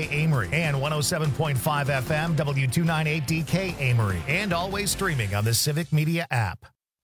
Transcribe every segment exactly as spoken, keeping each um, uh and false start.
K Amory and one oh seven point five F M W two ninety-eight D K Amory, and always streaming on the Civic Media app.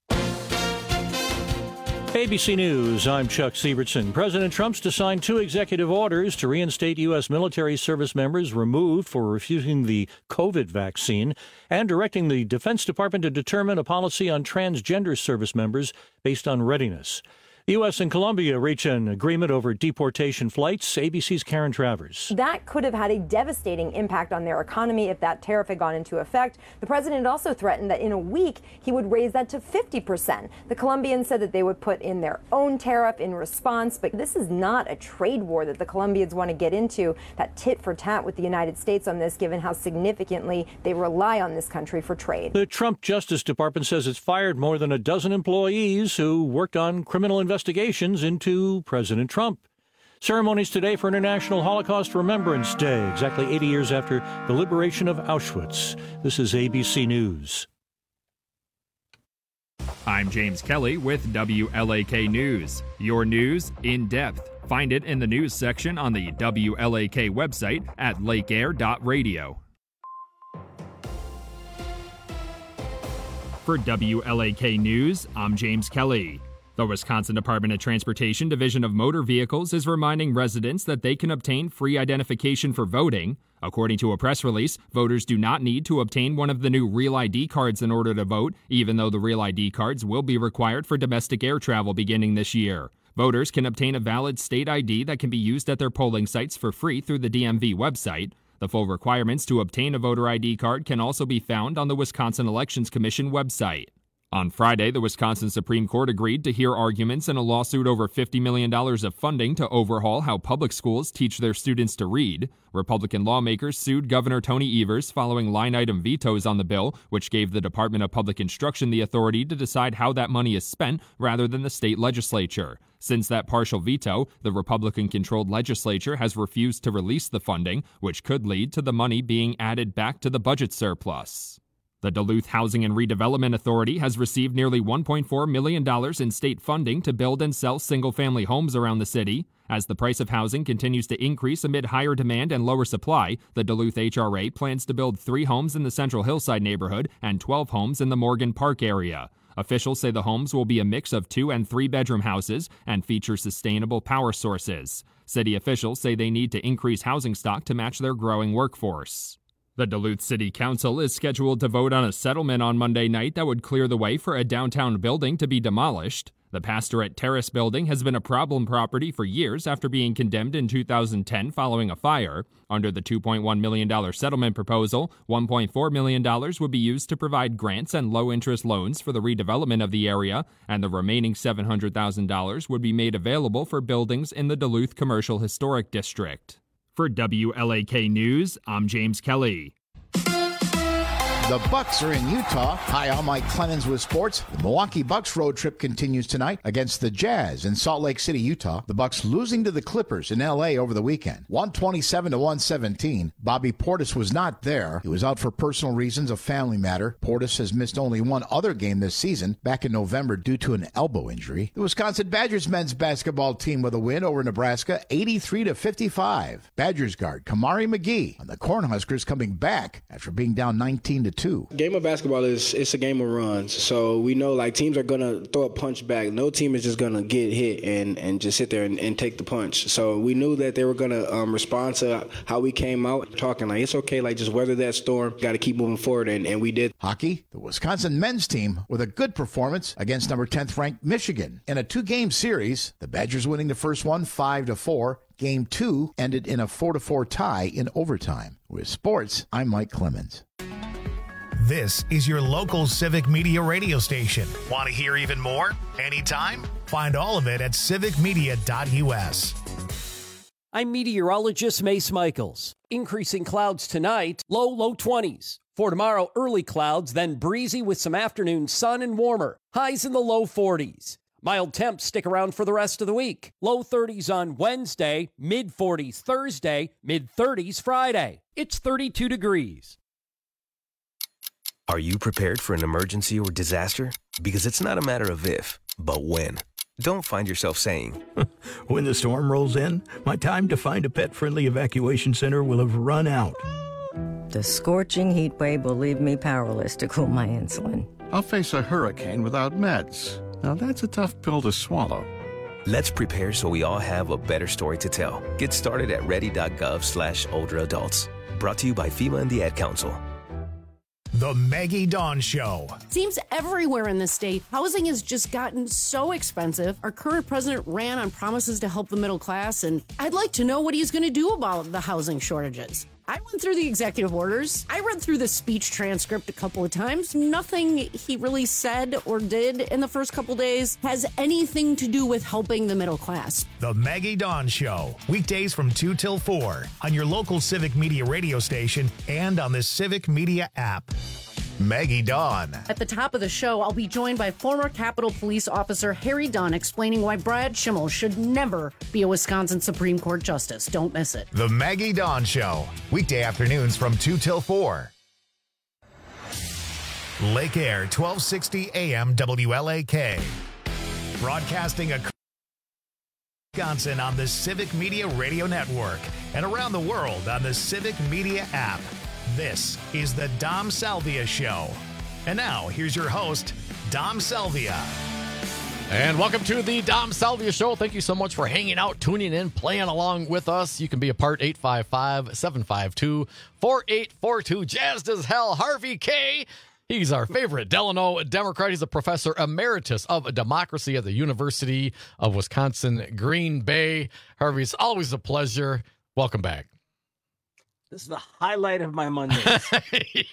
A B C News, I'm Chuck Sievertson. President Trump's to sign two executive orders to reinstate U S military service members removed for refusing the COVID vaccine and directing the Defense Department to determine a policy on transgender service members based on readiness. The U S and Colombia reach an agreement over deportation flights. A B C's Karen Travers. That could have had a devastating impact on their economy if that tariff had gone into effect. The president also threatened that in a week he would raise that to fifty percent. The Colombians said that they would put in their own tariff in response, but this is not a trade war that the Colombians want to get into, that tit for tat with the United States on this, given how significantly they rely on this country for trade. The Trump Justice Department says it's fired more than a dozen employees who worked on criminal investigations. investigations into President Trump. Ceremonies today for International Holocaust Remembrance Day, exactly eighty years after the liberation of Auschwitz. This is A B C News. I'm James Kelly with W L A K News. Your news in depth. Find it in the news section on the W L A K website at lake air dot radio. For W L A K News, I'm James Kelly. The Wisconsin Department of Transportation Division of Motor Vehicles is reminding residents that they can obtain free identification for voting. According to a press release, voters do not need to obtain one of the new Real I D cards in order to vote, even though the Real I D cards will be required for domestic air travel beginning this year. Voters can obtain a valid state I D that can be used at their polling sites for free through the D M V website. The full requirements to obtain a voter I D card can also be found on the Wisconsin Elections Commission website. On Friday, the Wisconsin Supreme Court agreed to hear arguments in a lawsuit over fifty million dollars of funding to overhaul how public schools teach their students to read. Republican lawmakers sued Governor Tony Evers following line-item vetoes on the bill, which gave the Department of Public Instruction the authority to decide how that money is spent rather than the state legislature. Since that partial veto, the Republican-controlled legislature has refused to release the funding, which could lead to the money being added back to the budget surplus. The Duluth Housing and Redevelopment Authority has received nearly one point four million dollars in state funding to build and sell single-family homes around the city. As the price of housing continues to increase amid higher demand and lower supply, the Duluth H R A plans to build three homes in the Central Hillside neighborhood and twelve homes in the Morgan Park area. Officials say the homes will be a mix of two- and three-bedroom houses and feature sustainable power sources. City officials say they need to increase housing stock to match their growing workforce. The Duluth City Council is scheduled to vote on a settlement on Monday night that would clear the way for a downtown building to be demolished. The Pastorate Terrace building has been a problem property for years after being condemned in two thousand ten following a fire. Under the two point one million dollars settlement proposal, one point four million dollars would be used to provide grants and low-interest loans for the redevelopment of the area, and the remaining seven hundred thousand dollars would be made available for buildings in the Duluth Commercial Historic District. For W L A K News, I'm James Kelly. The Bucks are in Utah. Hi, I'm Mike Clemens with sports. The Milwaukee Bucks road trip continues tonight against the Jazz in Salt Lake City, Utah. The Bucks losing to the Clippers in L A over the weekend, one twenty-seven to one seventeen. Bobby Portis was not there. He was out for personal reasons, a family matter. Portis has missed only one other game this season, back in November due to an elbow injury. The Wisconsin Badgers men's basketball team with a win over Nebraska, eighty-three to fifty-five. Badgers guard Kamari McGee on the Cornhuskers coming back after being down nineteen to two. Game of basketball is it's a game of runs, so we know like teams are gonna throw a punch back. No team is just gonna get hit and, and just sit there and, and take the punch. So we knew that they were gonna um, respond to how we came out, talking like it's okay, like just weather that storm. Got to keep moving forward, and, and we did. Hockey, the Wisconsin men's team with a good performance against number tenth ranked Michigan in a two-game series. The Badgers winning the first one five to four. Game two ended in a four to four tie in overtime. With sports, I'm Mike Clemens. This is your local Civic Media radio station. Want to hear even more? Anytime? Find all of it at civic media dot u s. I'm meteorologist Mace Michaels. Increasing clouds tonight, low, low twenties. For tomorrow, early clouds, then breezy with some afternoon sun and warmer. Highs in the low forties. Mild temps stick around for the rest of the week. Low thirties on Wednesday, mid forties Thursday, mid thirties Friday. It's thirty-two degrees. Are you prepared for an emergency or disaster? Because it's not a matter of if, but when. Don't find yourself saying, when the storm rolls in, my time to find a pet-friendly evacuation center will have run out. The scorching heat wave will leave me powerless to cool my insulin. I'll face a hurricane without meds. Now that's a tough pill to swallow. Let's prepare so we all have a better story to tell. Get started at ready.gov slash older adults. Brought to you by FEMA and the Ad Council. The Maggie Dawn Show. Seems everywhere in the state, housing has just gotten so expensive. Our current president ran on promises to help the middle class, and I'd like to know what he's going to do about the housing shortages. I went through the executive orders. I read through the speech transcript a couple of times. Nothing he really said or did in the first couple days has anything to do with helping the middle class. The Maggie Dawn Show. Weekdays from two till four on your local Civic Media radio station and on the Civic Media app. Maggie Dawn. At the top of the show, I'll be joined by former Capitol Police Officer Harry Dunn explaining why Brad Schimmel should never be a Wisconsin Supreme Court Justice. Don't miss it. The Maggie Dawn Show. Weekday afternoons from two till four. Lake Air, twelve sixty A M W L A K. Broadcasting across Wisconsin on the Civic Media Radio Network and around the world on the Civic Media app. This is the Dom Salvia Show. And now, here's your host, Dom Salvia. And welcome to the Dom Salvia Show. Thank you so much for hanging out, tuning in, playing along with us. You can be a part, eight five five, seven five two, four eight four two. Jazzed as hell, Harvey K. He's our favorite Delano Democrat. He's a professor emeritus of democracy at the University of Wisconsin, Green Bay. Harvey, it's always a pleasure. Welcome back. This is the highlight of my Mondays. Monday,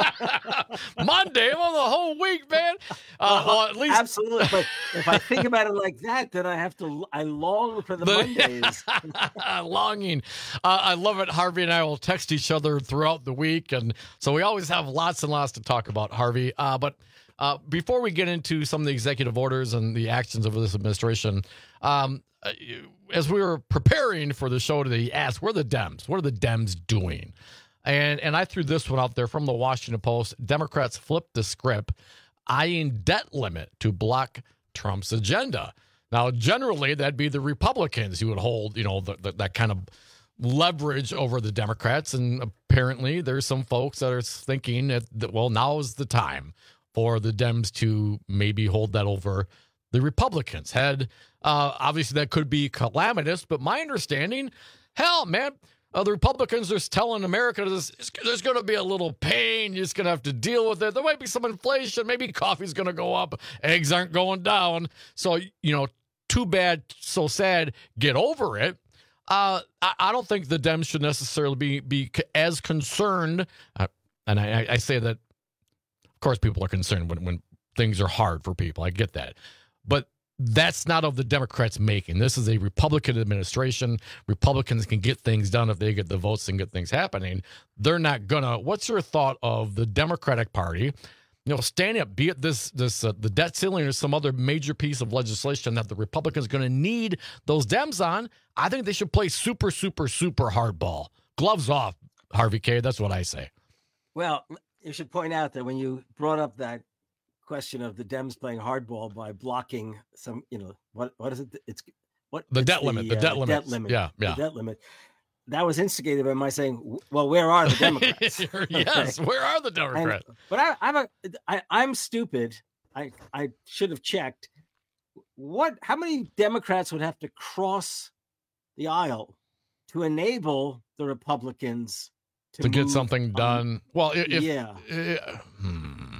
well, the whole week, man. Uh, well, at least absolutely. But if I think about it like that, then I have to. I long for the, the Mondays. Longing. Uh, I love it. Harvey and I will text each other throughout the week, and so we always have lots and lots to talk about, Harvey. Uh, but uh, before we get into some of the executive orders and the actions of this administration, um, uh, as we were preparing for the show today, he asked, where are the Dems? What are the Dems doing? And and I threw this one out there from the Washington Post. Democrats flipped the script, eyeing debt limit to block Trump's agenda. Now, generally, that'd be the Republicans who would hold, you know, the, the, that kind of leverage over the Democrats. And apparently there's some folks that are thinking that, that well, now is the time for the Dems to maybe hold that over the Republicans. Had uh, obviously that could be calamitous, but my understanding, hell, man, uh, the Republicans are telling America this, there's going to be a little pain. You're just going to have to deal with it. There might be some inflation. Maybe coffee's going to go up. Eggs aren't going down. So, you know, too bad, so sad. Get over it. Uh, I, I don't think the Dems should necessarily be be as concerned. Uh, and I, I say that, of course, people are concerned when, when things are hard for people. I get that. But that's not of the Democrats making. This is a Republican administration. Republicans can get things done if they get the votes and get things happening. They're not gonna. What's your thought of the Democratic Party, you know, standing up, be it this this uh, the debt ceiling or some other major piece of legislation that the Republicans are going to need those Dems on? I think they should play super, super, super hardball. Gloves off, Harvey K. That's what I say. Well, you should point out that when you brought up that question of the Dems playing hardball by blocking some, you know, what what is it? It's what the it's debt the, limit. The uh, debt limit. Debt limit. Yeah, yeah. The debt limit. That was instigated by my saying, "Well, where are the Democrats?" Yes, okay. Where are the Democrats? And, but I, I'm a, I, I'm stupid. I I should have checked. What? How many Democrats would have to cross the aisle to enable the Republicans to, to get something on, done? Well, if, yeah. If, hmm.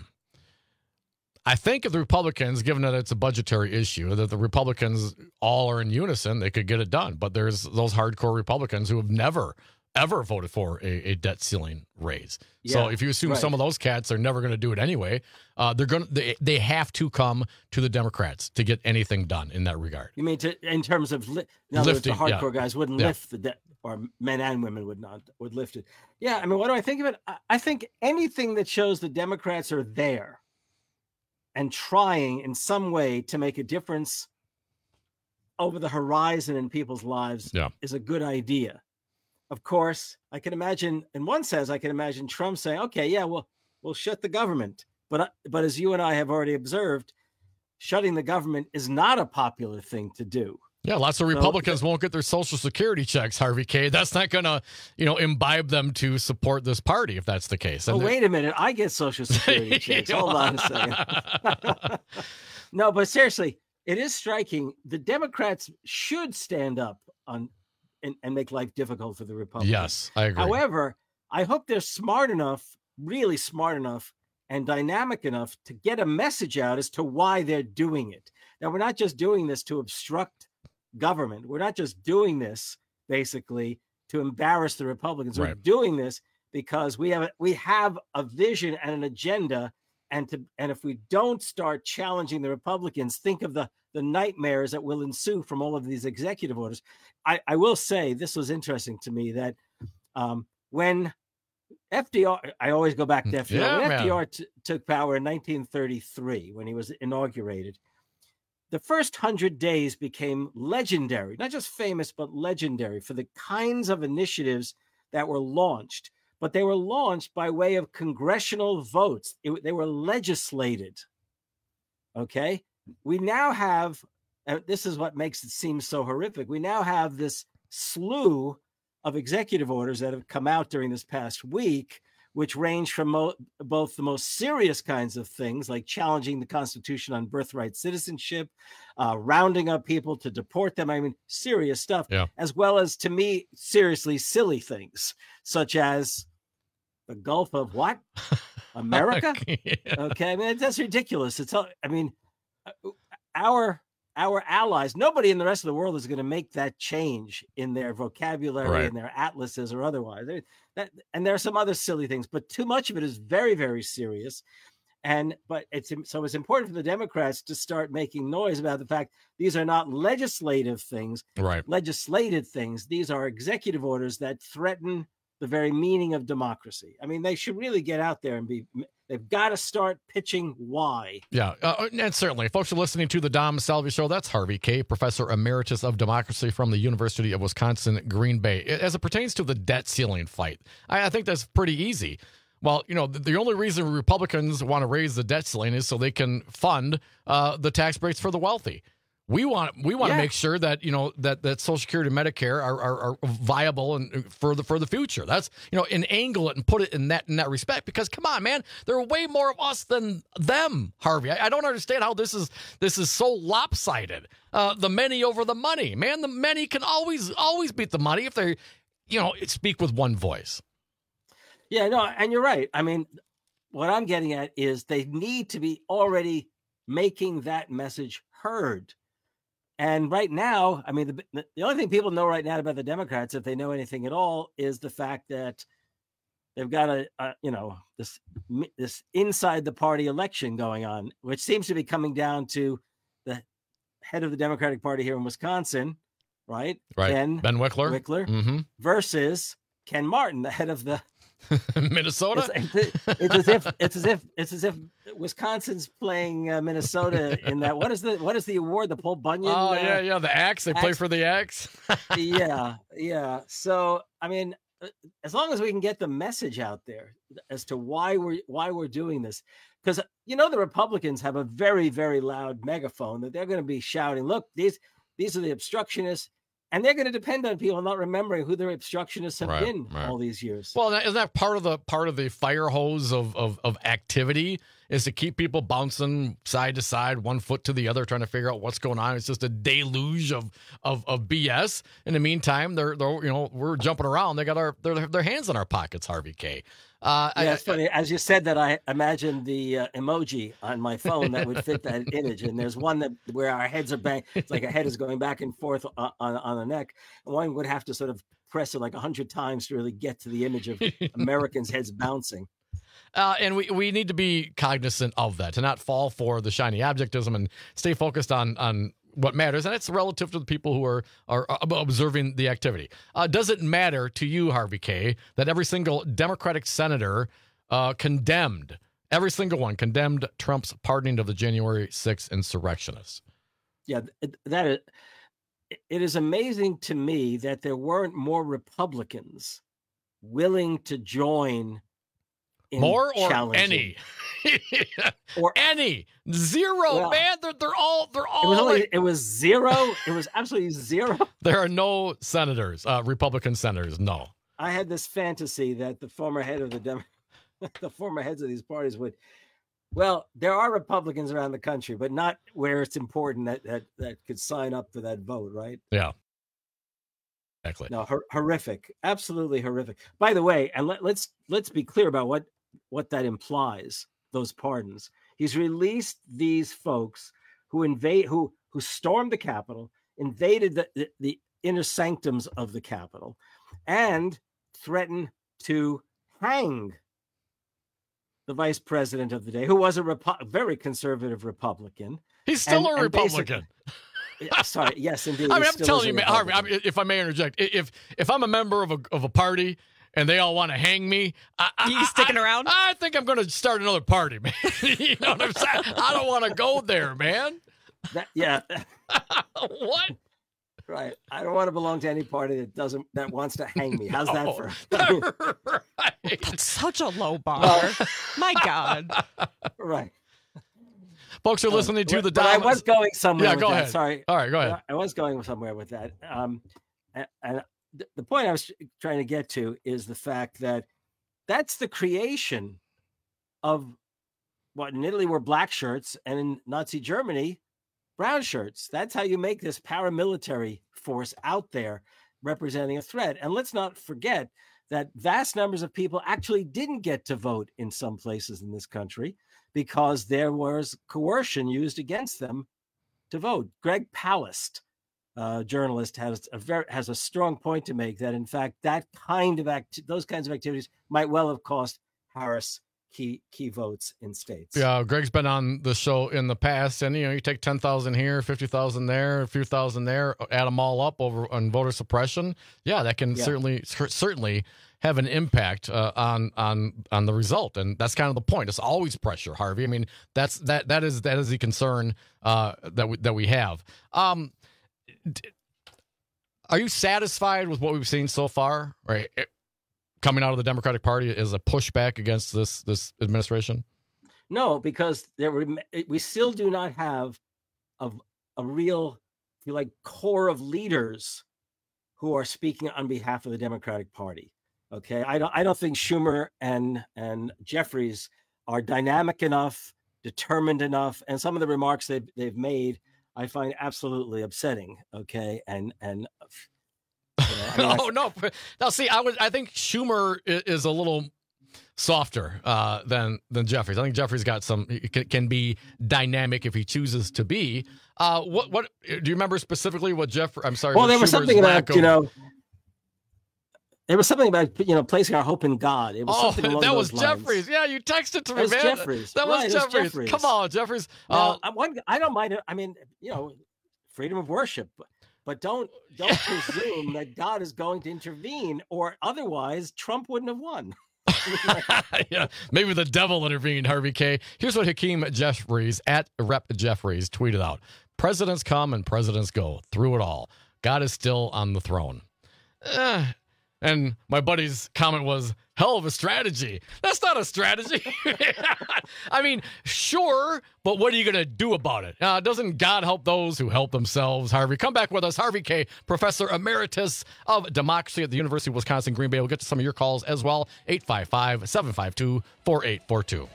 I think if the Republicans, given that it's a budgetary issue, that the Republicans all are in unison, they could get it done. But there's those hardcore Republicans who have never, ever voted for a, a debt ceiling raise. Yeah, so if you assume right. some of those cats are never going to do it anyway, uh, they're going they, they have to come to the Democrats to get anything done in that regard. You mean to, in terms of li- in other lifting? Words, the hardcore yeah. guys wouldn't yeah. lift the debt, or men and women would not would lift it. Yeah, I mean, what do I think of it? I, I think anything that shows the Democrats are there and trying in some way to make a difference over the horizon in people's lives yeah. is a good idea. Of course, I can imagine, in one sense, I can imagine Trump saying, okay, yeah, well, we'll shut the government. But, but as you and I have already observed, shutting the government is not a popular thing to do. Yeah, lots of Republicans so, won't get their Social Security checks, Harvey K. That's not going to, you know, imbibe them to support this party if that's the case. Oh, wait a minute. I get Social Security checks. Hold on a second. No, but seriously, it is striking. The Democrats should stand up on and, and make life difficult for the Republicans. Yes, I agree. However, I hope they're smart enough, really smart enough, and dynamic enough to get a message out as to why they're doing it. Now, we're not just doing this to obstruct government. We're not just doing this basically to embarrass the Republicans. Right. We're doing this because we have a, we have a vision and an agenda, and to and if we don't start challenging the Republicans, think of the the nightmares that will ensue from all of these executive orders. I, I will say this was interesting to me that um, when F D R, I always go back to F D R. Yeah, when man. F D R t- took power in nineteen thirty-three, when he was inaugurated, the first hundred days became legendary, not just famous, but legendary for the kinds of initiatives that were launched. But they were launched by way of congressional votes. It, they were legislated. Okay? We now have, and this is what makes it seem so horrific, we now have this slew of executive orders that have come out during this past week, which range from mo- both the most serious kinds of things, like challenging the Constitution on birthright citizenship, uh, rounding up people to deport them. I mean, serious stuff, yeah. as well as, to me, seriously silly things, such as the Gulf of what? America? yeah. Okay, I mean, that's ridiculous. It's, all, I mean, our our allies, nobody in the rest of the world is going to make that change in their vocabulary Right. and their atlases or otherwise. That, and there are some other silly things, but too much of it is very, very serious. And but it's so it's important for the Democrats to start making noise about the fact these are not legislative things, right? Legislated things. These are executive orders that threaten the very meaning of democracy. I mean, they should really get out there and be. They've got to start pitching why. Yeah, uh, and certainly, folks are listening to the Dom Salvi Show. That's Harvey K., Professor Emeritus of Democracy from the University of Wisconsin, Green Bay. As it pertains to the debt ceiling fight, I, I think that's pretty easy. Well, you know, the, the only reason Republicans want to raise the debt ceiling is so they can fund uh, the tax breaks for the wealthy. We want we want yeah. to make sure that you know that, that Social Security and Medicare are, are, are viable and for the for the future. That's you know and angle it and put it in that in that respect. Because come on, man, there are way more of us than them, Harvey. I, I don't understand how this is this is so lopsided. Uh, the many over the money, man. The many can always always beat the money if they, you know, speak with one voice. Yeah, no, and you're right. I mean, what I'm getting at is they need to be already making that message heard. And right now, I mean, the, the only thing people know right now about the Democrats, if they know anything at all, is the fact that they've got a, a you know, this this inside the party election going on, which seems to be coming down to the head of the Democratic Party here in Wisconsin, right? Right. Ben, Ben Wickler. Wickler mm-hmm. versus Ken Martin, the head of the Minnesota. It's, it's as if it's as if it's as if Wisconsin's playing uh, Minnesota in that. What is the what is the award? The Paul Bunyan. Oh uh, yeah, yeah. The Axe. They Axe. play for the Axe. yeah, yeah. So I mean, as long as we can get the message out there as to why we're why we're doing this, because you know the Republicans have a very very loud megaphone that they're going to be shouting. Look, these these are the obstructionists. And they're going to depend on people not remembering who their obstructionists have right, been right. all these years. Well, isn't that part of the part of the fire hose of, of of activity is to keep people bouncing side to side, one foot to the other, trying to figure out what's going on. It's just a deluge of of, of B S. In the meantime, they're they're you know we're jumping around. They got our their their hands in our pockets. Harvey K. Uh, yeah, I, it's funny. As you said that, I imagined the uh, emoji on my phone that would fit that image. And there's one that where our heads are bang. It's like a head is going back and forth on, on, on the neck. And one would have to sort of press it like a hundred times to really get to the image of Americans' heads bouncing. Uh, and we, we need to be cognizant of that, to not fall for the shiny objectism and stay focused on on what matters, and it's relative to the people who are are observing the activity. Uh, does it matter to you, Harvey K., that every single Democratic senator uh, condemned, every single one condemned Trump's pardoning of the January sixth insurrectionists? Yeah, that is, it is amazing to me that there weren't more Republicans willing to join in more or challenging. any. or any zero, well, man. They're they're all they're all. It was, only, like, it was zero. It was absolutely zero. There are no senators, uh, Republican senators. No. I had this fantasy that the former head of the Dem- the former heads of these parties would. Well, there are Republicans around the country, but not where it's important that that that could sign up for that vote, right? Yeah. Exactly. No, hor- horrific, absolutely horrific. By the way, and let, let's let's be clear about what what that implies. Those pardons. He's released these folks who invade, who who stormed the Capitol, invaded the, the, the inner sanctums of the Capitol, and threatened to hang the vice president of the day, who was a Repo- very conservative Republican. He's still and, a Republican. Sorry, yes, indeed. I mean, I'm telling you, Harvey, I mean, if I may interject, if if I'm a member of a of a party and they all want to hang me, I, you I, sticking I, around? I think I'm going to start another party, man. You know what I'm saying? I don't want to go there, man. That, yeah. What? Right. I don't want to belong to any party that doesn't that wants to hang me. How's No. that for? Right. That's such a low bar. My God. Right. Folks are listening to But- the but I Dom- was going somewhere. Yeah, with go that. ahead. Sorry. All right, go ahead. I was going somewhere with that. Um, and, and th- the point I was trying to get to is the fact that that's the creation of what in Italy were black shirts, and in Nazi Germany, brown shirts. That's how you make this paramilitary force out there representing a threat. And let's not forget that vast numbers of people actually didn't get to vote in some places in this country because there was coercion used against them to vote. Greg Palast, uh, journalist, has a very has a strong point to make that, in fact, that kind of act, those kinds of activities might well have cost Harris key key votes in states. Yeah, Greg's been on the show in the past, and you know, you take ten thousand here, fifty thousand there, a few thousand there, add them all up over on voter suppression. Yeah, that can Yeah. certainly cer- certainly have an impact uh, on on on the result, and that's kind of the point. It's always pressure, Harvey. I mean, that's that that is that is the concern uh, that we, that we have. Um, d- are you satisfied with what we've seen so far? Right. Coming out of the Democratic Party as a pushback against this this administration? No, because there were, we still do not have a, a real, if you like, core of leaders who are speaking on behalf of the Democratic Party. Okay, I don't I don't think Schumer and and Jeffries are dynamic enough, determined enough, and some of the remarks they've they've made I find absolutely upsetting. Okay, and and. You know, I mean, oh no! Now, see, I would. I think Schumer is, is a little softer uh, than than Jeffries. I think Jeffries got some can, can be dynamic if he chooses to be. Uh, what what do you remember specifically? What Jeff? I'm sorry. Well, there was Schumer's something about of, you know. There was something about you know placing our hope in God. It was oh, something along that those was lines. Jeffries. Yeah, you texted to That me, was man. Jeffries. That was Right, it was Jeffries. Jeffries. Come on, Jeffries. Now, Uh, I, one, I don't mind it. I mean, you know, freedom of worship, but, but don't don't presume that God is going to intervene, or otherwise Trump wouldn't have won. yeah, maybe the devil intervened, Harvey K. Here's what Hakeem Jeffries at Rep Jeffries tweeted out: "Presidents come and presidents go. Through it all, God is still on the throne." Eh. And my buddy's comment was, "Hell of a strategy." That's not a strategy. I mean, sure, but what are you going to do about it? Uh, doesn't God help those who help themselves? Harvey, come back with us. Harvey K., Professor Emeritus of Democracy at the University of Wisconsin, Green Bay. We'll get to some of your calls as well. eight five five, seven five two, four eight four two.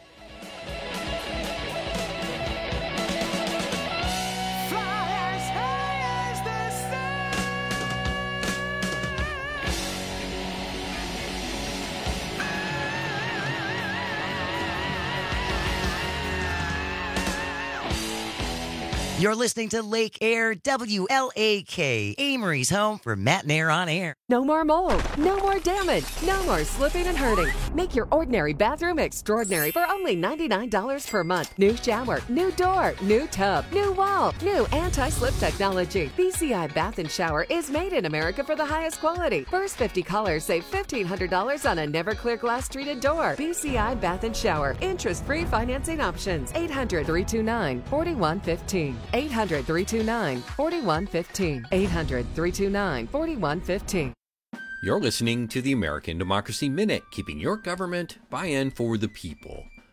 You're listening to Lake Air W L A K, Amory's home for Matt and Air on Air. No more mold, no more damage, no more slipping and hurting. Make your ordinary bathroom extraordinary for only ninety-nine dollars per month. New shower, new door, new tub, new wall, new anti-slip technology. B C I Bath and Shower is made in America for the highest quality. First fifty callers save fifteen hundred dollars on a never clear glass treated door. B C I Bath and Shower. Interest-free financing options. eight hundred, three two nine, four one one five. eight hundred, three two nine, four one one five. eight hundred, three two nine, four one one five. You're listening to the American Democracy Minute, keeping your government by and for the people.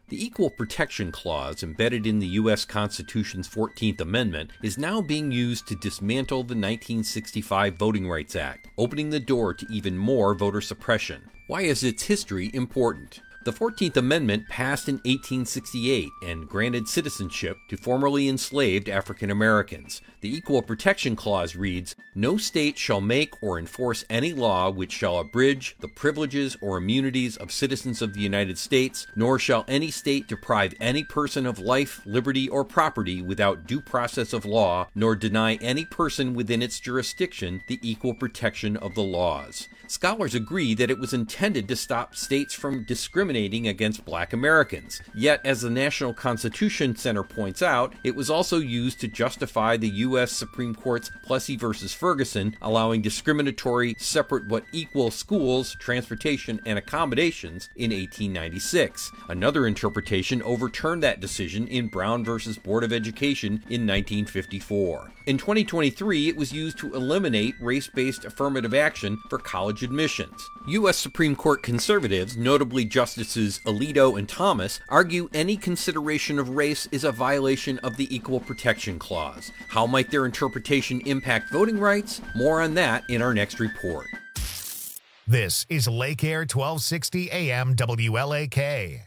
The Equal Protection Clause, embedded in the U S Constitution's fourteenth Amendment, is now being used to dismantle the nineteen sixty-five Voting Rights Act, opening the door to even more voter suppression. Why is its history important? The fourteenth Amendment passed in eighteen sixty-eight and granted citizenship to formerly enslaved African Americans. The Equal Protection Clause reads, "No state shall make or enforce any law which shall abridge the privileges or immunities of citizens of the United States, nor shall any state deprive any person of life, liberty, or property without due process of law, nor deny any person within its jurisdiction the equal protection of the laws." Scholars agree that it was intended to stop states from discriminating against black Americans. Yet, as the National Constitution Center points out, it was also used to justify the U S Supreme Court's Plessy versus Ferguson, allowing discriminatory, separate but equal schools, transportation, and accommodations in eighteen ninety-six. Another interpretation overturned that decision in Brown versus Board of Education in nineteen fifty-four. In twenty twenty-three, it was used to eliminate race-based affirmative action for college admissions. U S Supreme Court conservatives, notably Justices Alito and Thomas, argue any consideration of race is a violation of the Equal Protection Clause. How might their interpretation impact voting rights? More on that in our next report. This is Lake Air twelve sixty A M W L A K.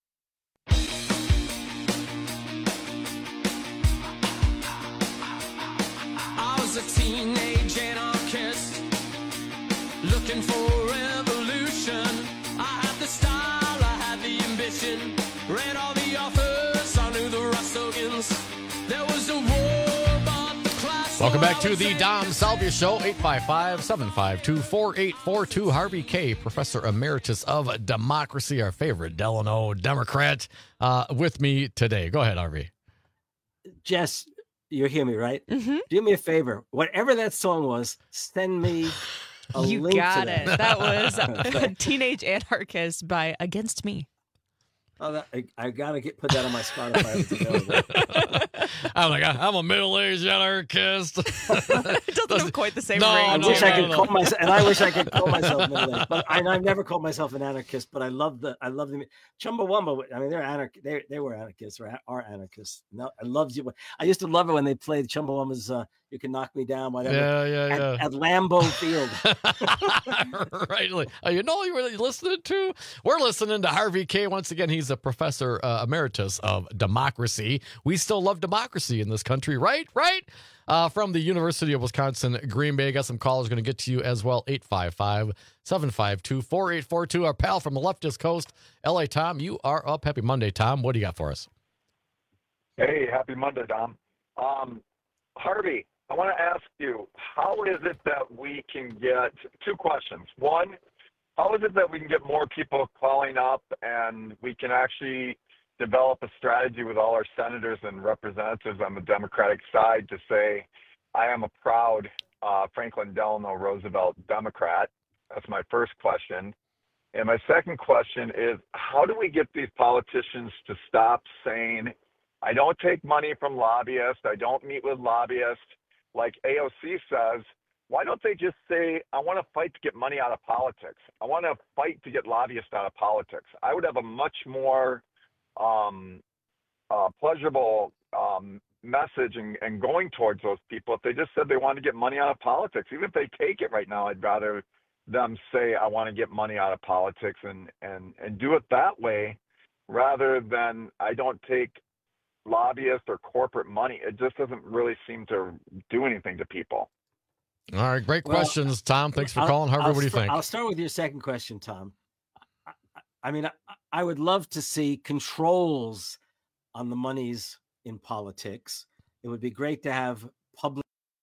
I was a teenage anarchist looking for revolution. I had the style, I had the ambition, read all the authors, I knew the Russogans. There was a war, but the class. Welcome back to the Dom Salvia Show, eight five five, seven five two, four eight four two. Harvey Kaye, Professor Emeritus of Democracy, our favorite Delano Democrat, uh, with me today. Go ahead, Harvey. Jess, you hear me, right? Mm-hmm. Do me a favor. Whatever that song was, send me a You link got to it. that. That was a Teenage Anarchist by Against Me. Oh, that, I, I gotta get put that on my Spotify. It's available. I'm like, I'm a middle-aged anarchist. It doesn't have quite the same No, ring. I no, wish no, I could no. call myself, and I wish I could call myself middle-aged, but I, I've never called myself an anarchist. But I love the, I love the Chumbawamba. I mean, they're anarch, they they were anarchists or are anarchists. No, I loved you. I used to love it when they played Chumbawamba's uh, "You Can Knock Me Down," whatever. Yeah, yeah, at, yeah. at Lambeau Field. Right. Like, oh, you know, you were listening to. We're listening to Harvey Kaye once again. He's a professor uh, emeritus of democracy. We still love democracy in this country, right? Right. Uh, from the University of Wisconsin, Green Bay. Got some callers going to get to you as well. eight five five, seven five two, four eight four two. Our pal from the leftist coast, L A Tom. You are up. Happy Monday, Tom. What do you got for us? Hey, happy Monday, Dom. Um, Harvey, I want to ask you, how is it that we can get two questions? One, how is it that we can get more people calling up and we can actually develop a strategy with all our senators and representatives on the Democratic side to say, I am a proud uh, Franklin Delano Roosevelt Democrat? That's my first question. And my second question is, how do we get these politicians to stop saying, I don't take money from lobbyists, I don't meet with lobbyists, like A O C says? Why don't they just say, I want to fight to get money out of politics. I want to fight to get lobbyists out of politics. I would have a much more um, uh, pleasurable um, message and, and going towards those people if they just said they want to get money out of politics. Even if they take it right now, I'd rather them say, I want to get money out of politics and, and, and do it that way rather than I don't take lobbyist or corporate money. It just doesn't really seem to do anything to people. All right, great Well, questions, Tom. Thanks for I'll- calling. Harvey, I'll what do you start- think? I'll start with your second question, Tom. I, I- I mean, I, I would love to see controls on the monies in politics. It would be great to have public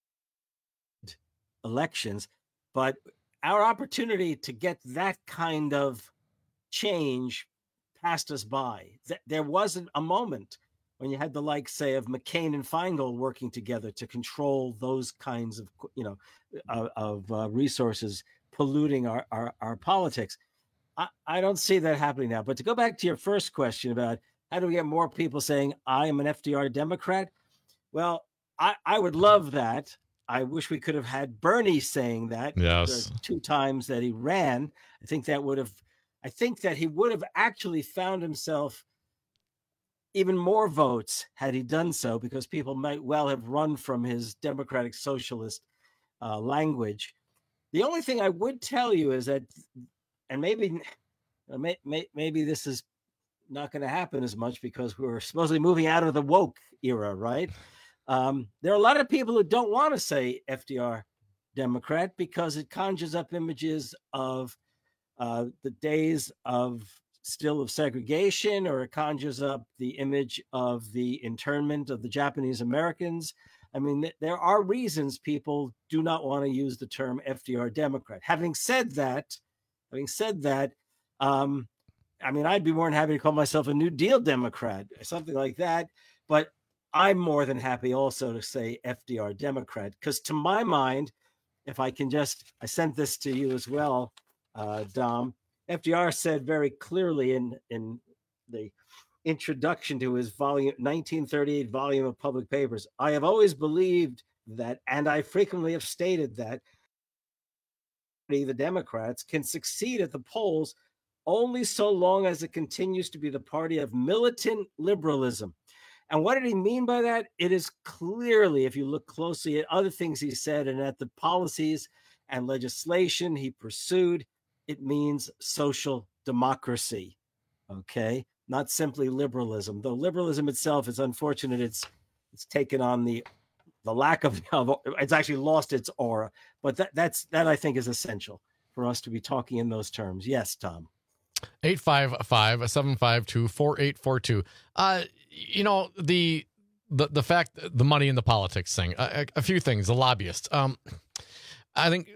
elections, but our opportunity to get that kind of change passed us by. Th- There wasn't a moment when you had the likes, say, of McCain and Feingold working together to control those kinds of, you know, of, of uh, resources polluting our, our, our politics. I, I don't see that happening now. But to go back to your first question about how do we get more people saying, I am an F D R Democrat? Well, I, I would love that. I wish we could have had Bernie saying that Yes. the two times that he ran. I think that would have, I think that he would have actually found himself even more votes had he done so, because people might well have run from his democratic socialist uh, language. The only thing I would tell you is that, and maybe, may, may, maybe this is not going to happen as much because we're supposedly moving out of the woke era, right? Um, there are a lot of people who don't want to say F D R Democrat because it conjures up images of uh, the days of still of segregation, or it conjures up the image of the internment of the Japanese Americans. I mean, th- there are reasons people do not want to use the term F D R Democrat. Having said that, having said that, um, I mean, I'd be more than happy to call myself a New Deal Democrat or something like that. But I'm more than happy also to say F D R Democrat, because to my mind, if I can just, I sent this to you as well, uh, Dom. F D R said very clearly in, in the introduction to his volume nineteen thirty-eight volume of public papers, I have always believed that, and I frequently have stated that, the Democrats can succeed at the polls only so long as it continues to be the party of militant liberalism. And what did he mean by that? It is clearly, if you look closely at other things he said and at the policies and legislation he pursued, it means social democracy, okay? Not simply liberalism, though liberalism itself is unfortunate. It's it's taken on the the lack of, of it's actually lost its aura. But that that's that I think is essential for us to be talking in those terms. Yes, Tom. eight five five, seven five two, four eight four two. Uh, you know, the the the fact, the money in the politics thing, a, a few things, the lobbyists. Um, I think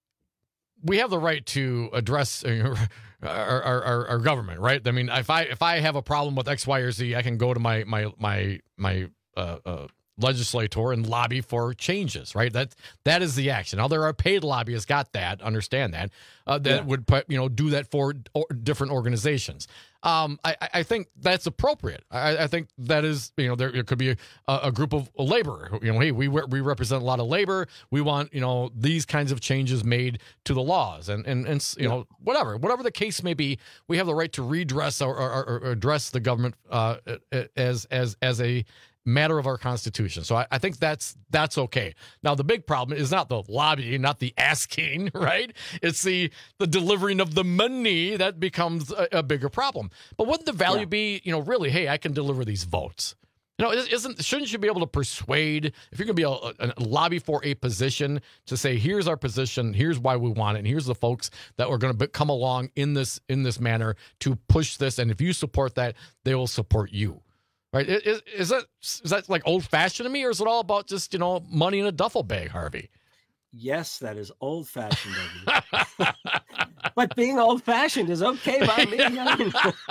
we have the right to address our, our, our, our government, right? I mean, if I if I have a problem with X, Y, or Z, I can go to my my my my uh, uh, legislator and lobby for changes, right? That that is the action. Now, there are paid lobbyists, got that, understand that, uh, that yeah. would put, you know do that for or different organizations. Um, I, I think that's appropriate. I, I think that is, you know, there, there could be a, a group of labor. You know, hey, we we represent a lot of labor. We want, you know, these kinds of changes made to the laws, and and and you yeah. know, whatever whatever the case may be, we have the right to redress or, or, or address the government uh, as as as a matter of our Constitution. So I, I think that's that's okay. Now, the big problem is not the lobbying, not the asking, right? It's the the delivering of the money that becomes a, a bigger problem. But wouldn't the value yeah. be, you know, really, hey, I can deliver these votes? You know, isn't shouldn't you be able to persuade, if you're going to be a, a lobby for a position, to say, here's our position, here's why we want it, and here's the folks that are going to come along in this in this manner to push this, and if you support that, they will support you. Right? Is, is that is that like old fashioned to me, or is it all about just, you know, money in a duffel bag, Harvey? Yes, that is old fashioned. But being old fashioned is okay by me. I, mean,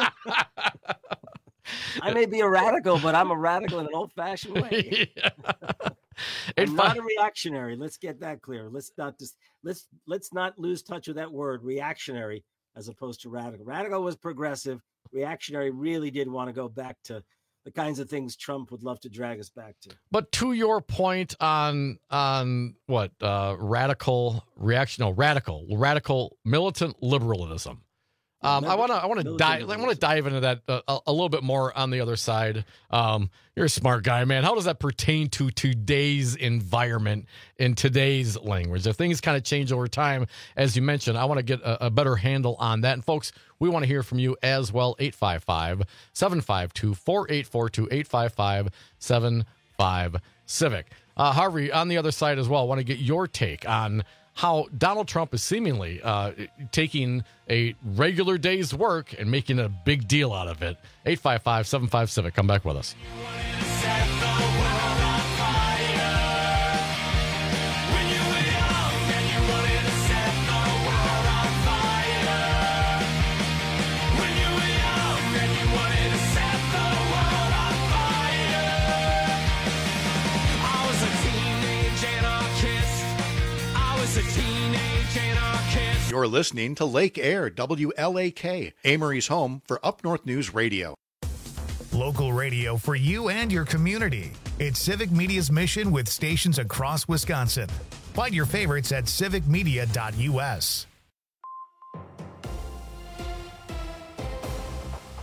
I may be a radical, but I'm a radical in an old fashioned way. Yeah. I'm not a reactionary. Let's get that clear. Let's not just let's let's not lose touch with that word, reactionary, as opposed to radical. Radical was progressive. Reactionary really did want to go back to the kinds of things Trump would love to drag us back to. But to your point on on what uh, radical reaction, no, radical, radical militant liberalism. Um, I want to I want to dive I want to dive into that a, a little bit more on the other side. Um, you're a smart guy, man. How does that pertain to today's environment in today's language? If things kind of change over time, as you mentioned, I want to get a, a better handle on that. And folks, we want to hear from you as well. eight five five, seven five two, four eight four two, eight five five, seven five Civic. Uh, Harvey, on the other side as well, I want to get your take on how Donald Trump is seemingly uh, taking a regular day's work and making a big deal out of it. eight five five, seven five Civic. Come back with us. You're listening to Lake Air, W L A K, Amory's home for Up North News Radio. Local radio for you and your community. It's Civic Media's mission with stations across Wisconsin. Find your favorites at civic media dot U S.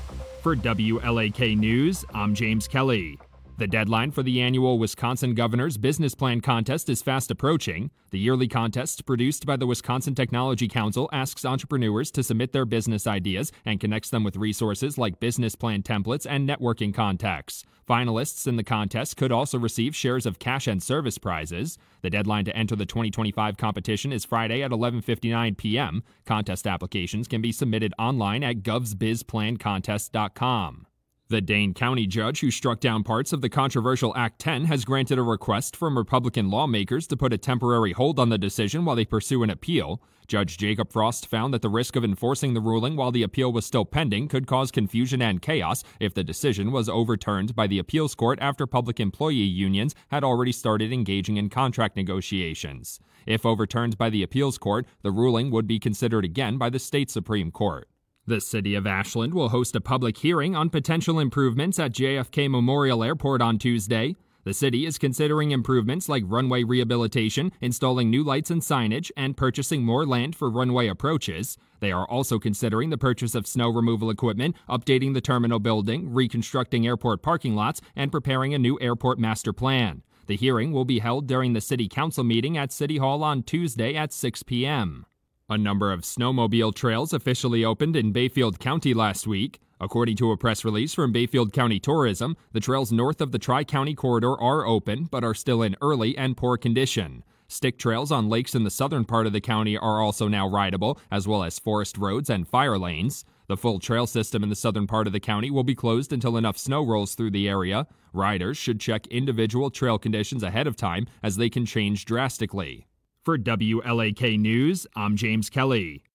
For W L A K News, I'm James Kelly. The deadline for the annual Wisconsin Governor's Business Plan Contest is fast approaching. The yearly contest, produced by the Wisconsin Technology Council, asks entrepreneurs to submit their business ideas and connects them with resources like business plan templates and networking contacts. Finalists in the contest could also receive shares of cash and service prizes. The deadline to enter the twenty twenty-five competition is Friday at eleven fifty-nine p.m. Contest applications can be submitted online at govs biz plan contest dot com. The Dane County judge who struck down parts of the controversial Act ten has granted a request from Republican lawmakers to put a temporary hold on the decision while they pursue an appeal. Judge Jacob Frost found that the risk of enforcing the ruling while the appeal was still pending could cause confusion and chaos if the decision was overturned by the appeals court after public employee unions had already started engaging in contract negotiations. If overturned by the appeals court, the ruling would be considered again by the state Supreme Court. The city of Ashland will host a public hearing on potential improvements at J F K Memorial Airport on Tuesday. The city is considering improvements like runway rehabilitation, installing new lights and signage, and purchasing more land for runway approaches. They are also considering the purchase of snow removal equipment, updating the terminal building, reconstructing airport parking lots, and preparing a new airport master plan. The hearing will be held during the city council meeting at City Hall on Tuesday at six p.m. A number of snowmobile trails officially opened in Bayfield County last week. According to a press release from Bayfield County Tourism, the trails north of the Tri-County Corridor are open, but are still in early and poor condition. Stick trails on lakes in the southern part of the county are also now rideable, as well as forest roads and fire lanes. The full trail system in the southern part of the county will be closed until enough snow rolls through the area. Riders should check individual trail conditions ahead of time, as they can change drastically. For W L A K News, I'm James Kelly.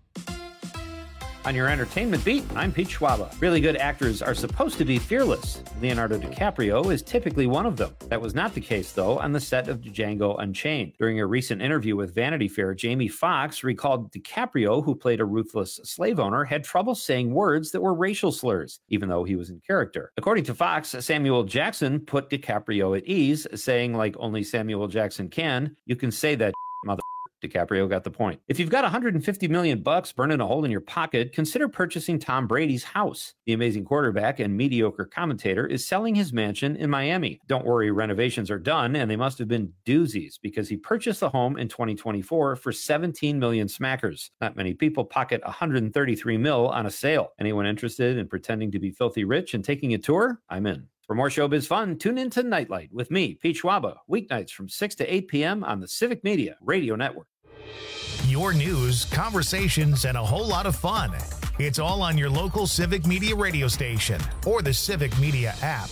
On your entertainment beat, I'm Pete Schwaba. Really good actors are supposed to be fearless. Leonardo DiCaprio is typically one of them. That was not the case, though, on the set of Django Unchained. During a recent interview with Vanity Fair, Jamie Foxx recalled DiCaprio, who played a ruthless slave owner, had trouble saying words that were racial slurs, even though he was in character. According to Fox, Samuel Jackson put DiCaprio at ease, saying, like only Samuel Jackson can, "You can say that, mother." DiCaprio got the point. If you've got one hundred fifty million bucks burning a hole in your pocket, consider purchasing Tom Brady's house. The amazing quarterback and mediocre commentator is selling his mansion in Miami. Don't worry, renovations are done, and they must have been doozies, because he purchased the home in twenty twenty-four for seventeen million smackers. Not many people pocket one hundred thirty-three mil on a sale. Anyone interested in pretending to be filthy rich and taking a tour? I'm in. For more showbiz fun, tune in to Nightlight with me, Pete Schwaba, weeknights from six to eight p.m. on the Civic Media Radio Network. Your news, conversations, and a whole lot of fun. It's all on your local Civic Media radio station or the Civic Media app.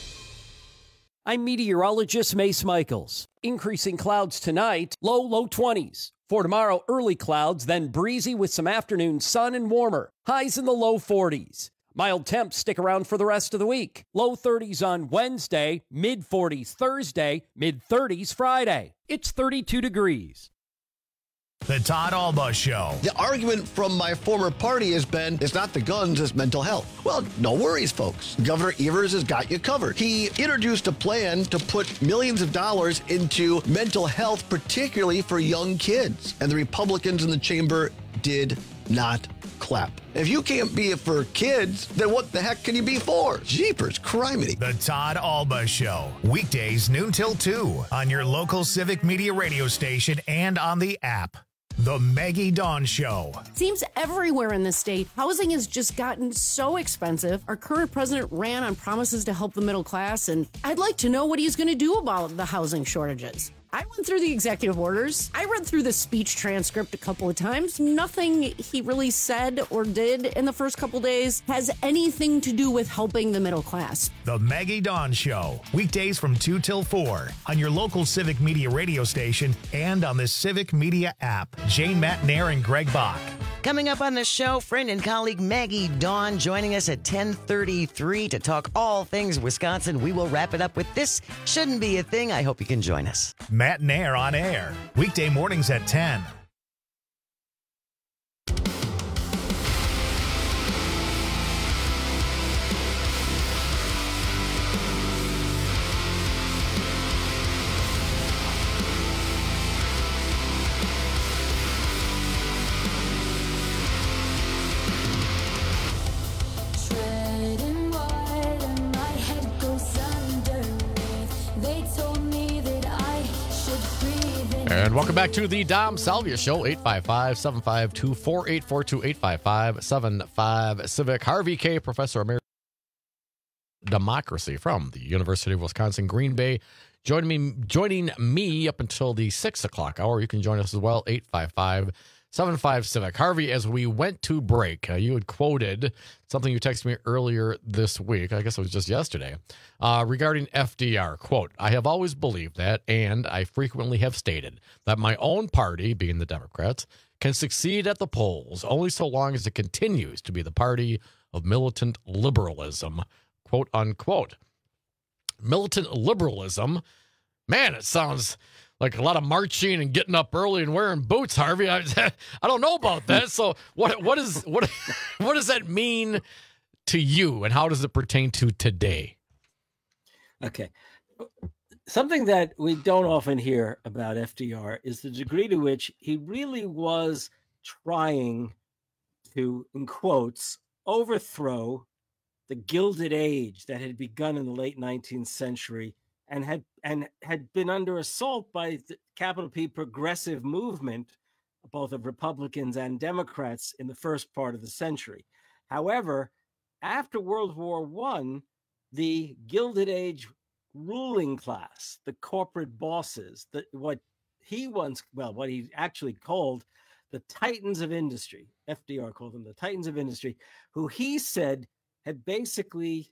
I'm meteorologist Mace Michaels. Increasing clouds tonight, low, low twenties. For tomorrow, early clouds, then breezy with some afternoon sun and warmer. Highs in the low forties. Mild temps stick around for the rest of the week. Low thirties on Wednesday, mid forties Thursday, mid thirties Friday. It's thirty-two degrees. The Todd Alba Show. The argument from my former party has been, it's not the guns, it's mental health. Well, no worries, folks. Governor Evers has got you covered. He introduced a plan to put millions of dollars into mental health, particularly for young kids. And the Republicans in the chamber did not clap. If you can't be it for kids, then what the heck can you be for? Jeepers, criminy. The Todd Alba Show. Weekdays noon till two on your local Civic Media radio station and on the app. The Maggie Dawn Show. Seems everywhere in the state, housing has just gotten so expensive. Our current president ran on promises to help the middle class, and I'd like to know what he's going to do about the housing shortages. I went through the executive orders. I read through the speech transcript a couple of times. Nothing he really said or did in the first couple days has anything to do with helping the middle class. The Maggie Dawn Show. Weekdays from two till four on your local Civic Media radio station and on the Civic Media app. Jane Matnair and Greg Bach. Coming up on the show, friend and colleague Maggie Dawn joining us at ten thirty-three to talk all things Wisconsin. We will wrap it up with This Shouldn't Be a Thing. I hope you can join us. Matt Nair on air. Weekday mornings at ten. Tread And welcome back to the Dom Salvia Show, eight five five, seven five two, four eight four two, eight five five, seven five Civic. Harvey K., Professor Emeritus Democracy from the University of Wisconsin, Green Bay. Joining me, joining me up until the six o'clock hour. You can join us as well, eight five five, seven five Civic. Harvey, as we went to break, uh, you had quoted something you texted me earlier this week, I guess it was just yesterday, uh, regarding F D R. Quote, I have always believed that, and I frequently have stated that my own party, being the Democrats, can succeed at the polls only so long as it continues to be the party of militant liberalism, quote unquote. Militant liberalism, man, it sounds like a lot of marching and getting up early and wearing boots, Harvey. I, I don't know about that. So what what is what what does that mean to you, and how does it pertain to today? Okay. Something that we don't often hear about F D R is the degree to which he really was trying to, in quotes, overthrow the Gilded Age that had begun in the late nineteenth century and had and had been under assault by the capital P progressive movement, both of Republicans and Democrats, in the first part of the century. However, after World War One, the Gilded Age ruling class, the corporate bosses, the, what he once, well, what he actually called the titans of industry, F D R called them the titans of industry, who he said had basically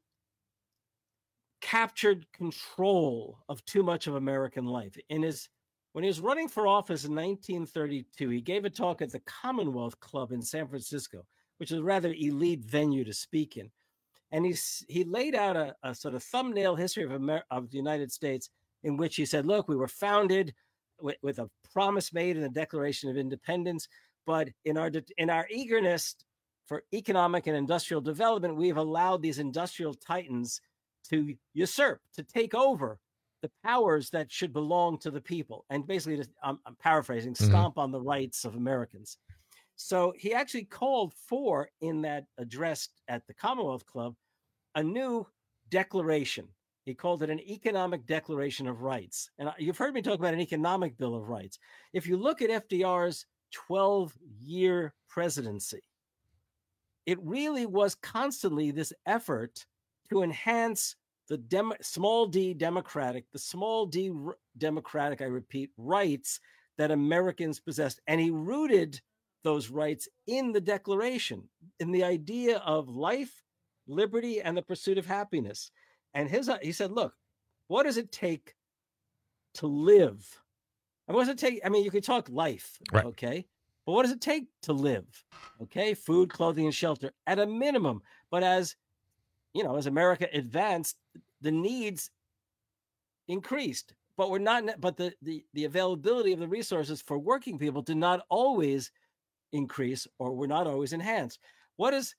captured control of too much of American life. In his, when he was running for office in nineteen thirty-two, he gave a talk at the Commonwealth Club in San Francisco, which is a rather elite venue to speak in. And he, he laid out a, a sort of thumbnail history of, Amer- of the United States, in which he said, look, we were founded with, with a promise made in the Declaration of Independence, but in our in our eagerness for economic and industrial development, we've allowed these industrial titans to usurp, to take over the powers that should belong to the people. And basically, just, I'm, I'm paraphrasing, stomp mm-hmm. on the rights of Americans. So he actually called for, in that address at the Commonwealth Club, a new declaration. He called it an economic declaration of rights. And you've heard me talk about an economic bill of rights. If you look at F D R's twelve-year presidency, it really was constantly this effort to enhance the dem- small d democratic, the small d r- democratic, I repeat, rights that Americans possessed. And he rooted those rights in the Declaration, in the idea of life, liberty, and the pursuit of happiness. And his, he said, look, what does it take to live? And what does it take? I mean, you could talk life, right. Okay? But what does it take to live? Okay, food, clothing, and shelter at a minimum. But as you know, as America advanced, the needs increased. But we're not. But the the the availability of the resources for working people did not always increase, or were not always enhanced. What does